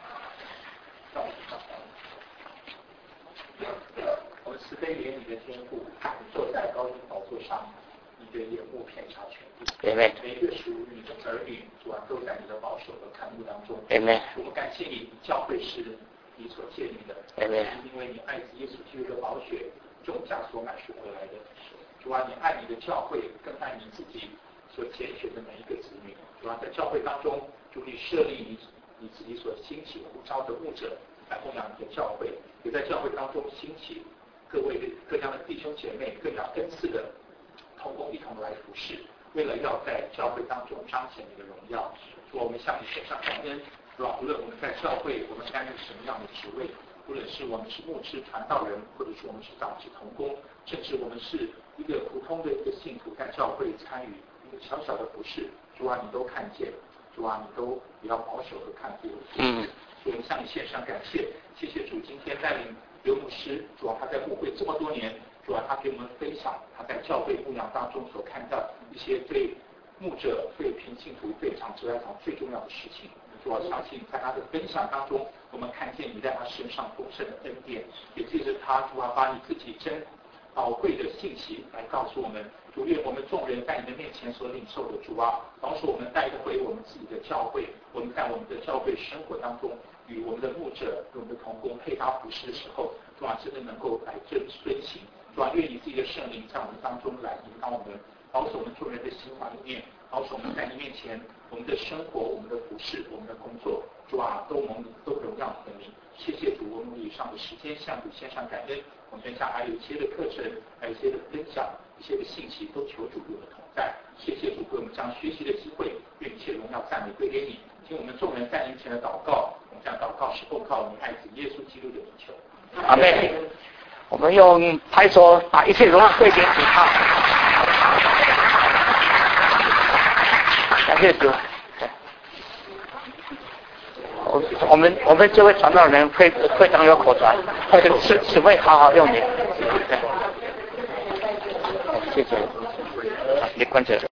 慈悲怜悯的天父，坐在高云宝座上，你的眼目遍察全地。每一个属于你的儿女，主啊，都在你的保守和看顾当中。我们感谢你，教会是你所建立的，因为你爱子耶稣基督的宝血，重价所买赎回来的。主啊，你爱你的教会，更爱你自己所拣选的每一个子女。主啊，在教会当中，主你设立你自己所兴起呼召的牧者来供养你的教会，也在教会当中兴起各样的弟兄姐妹，各样恩赐的同工一同来服侍，为了要在教会当中彰显你的荣耀。主，我们向你献上感恩。主啊，无论我们在教会我们担任什么样的职位，无论是我们是牧师传道人，或者是我们是长子同工，甚至我们是一个普通的一个信徒，在教会参与一个小小的服侍，主啊，你都看见，主啊，你都比较保守和看顾。所以我们向你献上感谢，谢谢主今天带领刘牧师，主啊，他在牧会这么多年，主啊，他给我们分享他在教会牧养当中所看到一些对牧者、对平信徒、对长子来讲最重要的事情。主啊，相信在他的分享当中，我们看见你在他身上丰盛的恩典，也借着他，主啊，把你自己真宝贵的信息来告诉我们。主，愿我们众人在你的面前所领受的，主啊，帮助我们带回我们自己的教会，我们在我们的教会生活当中，与我们的牧者、与我们的同工配搭服侍的时候，主啊，真的能够来遵行。主啊，愿你自己的圣灵在我们当中来引导我们，保守我们众人的心怀里面，保守我们在你面前，我们的生活、我们的服侍、我们的工作，主啊，都荣耀你的名。谢谢主，我们以上的时间向主献上感恩。我们等下还有一些的课程，还有一些的分享，一些的信息，都求主与我们同在。谢谢主给我们这样学习的机会，愿一切荣耀赞美归给你。听我们众人在您前的祷告，我们这样祷告是奉靠你爱子耶稣基督的名求。 阿们。我们用拍手把一切荣耀归给主。感谢主。我们这位传道人非常有口才，只会好好用你。谢谢。你关着。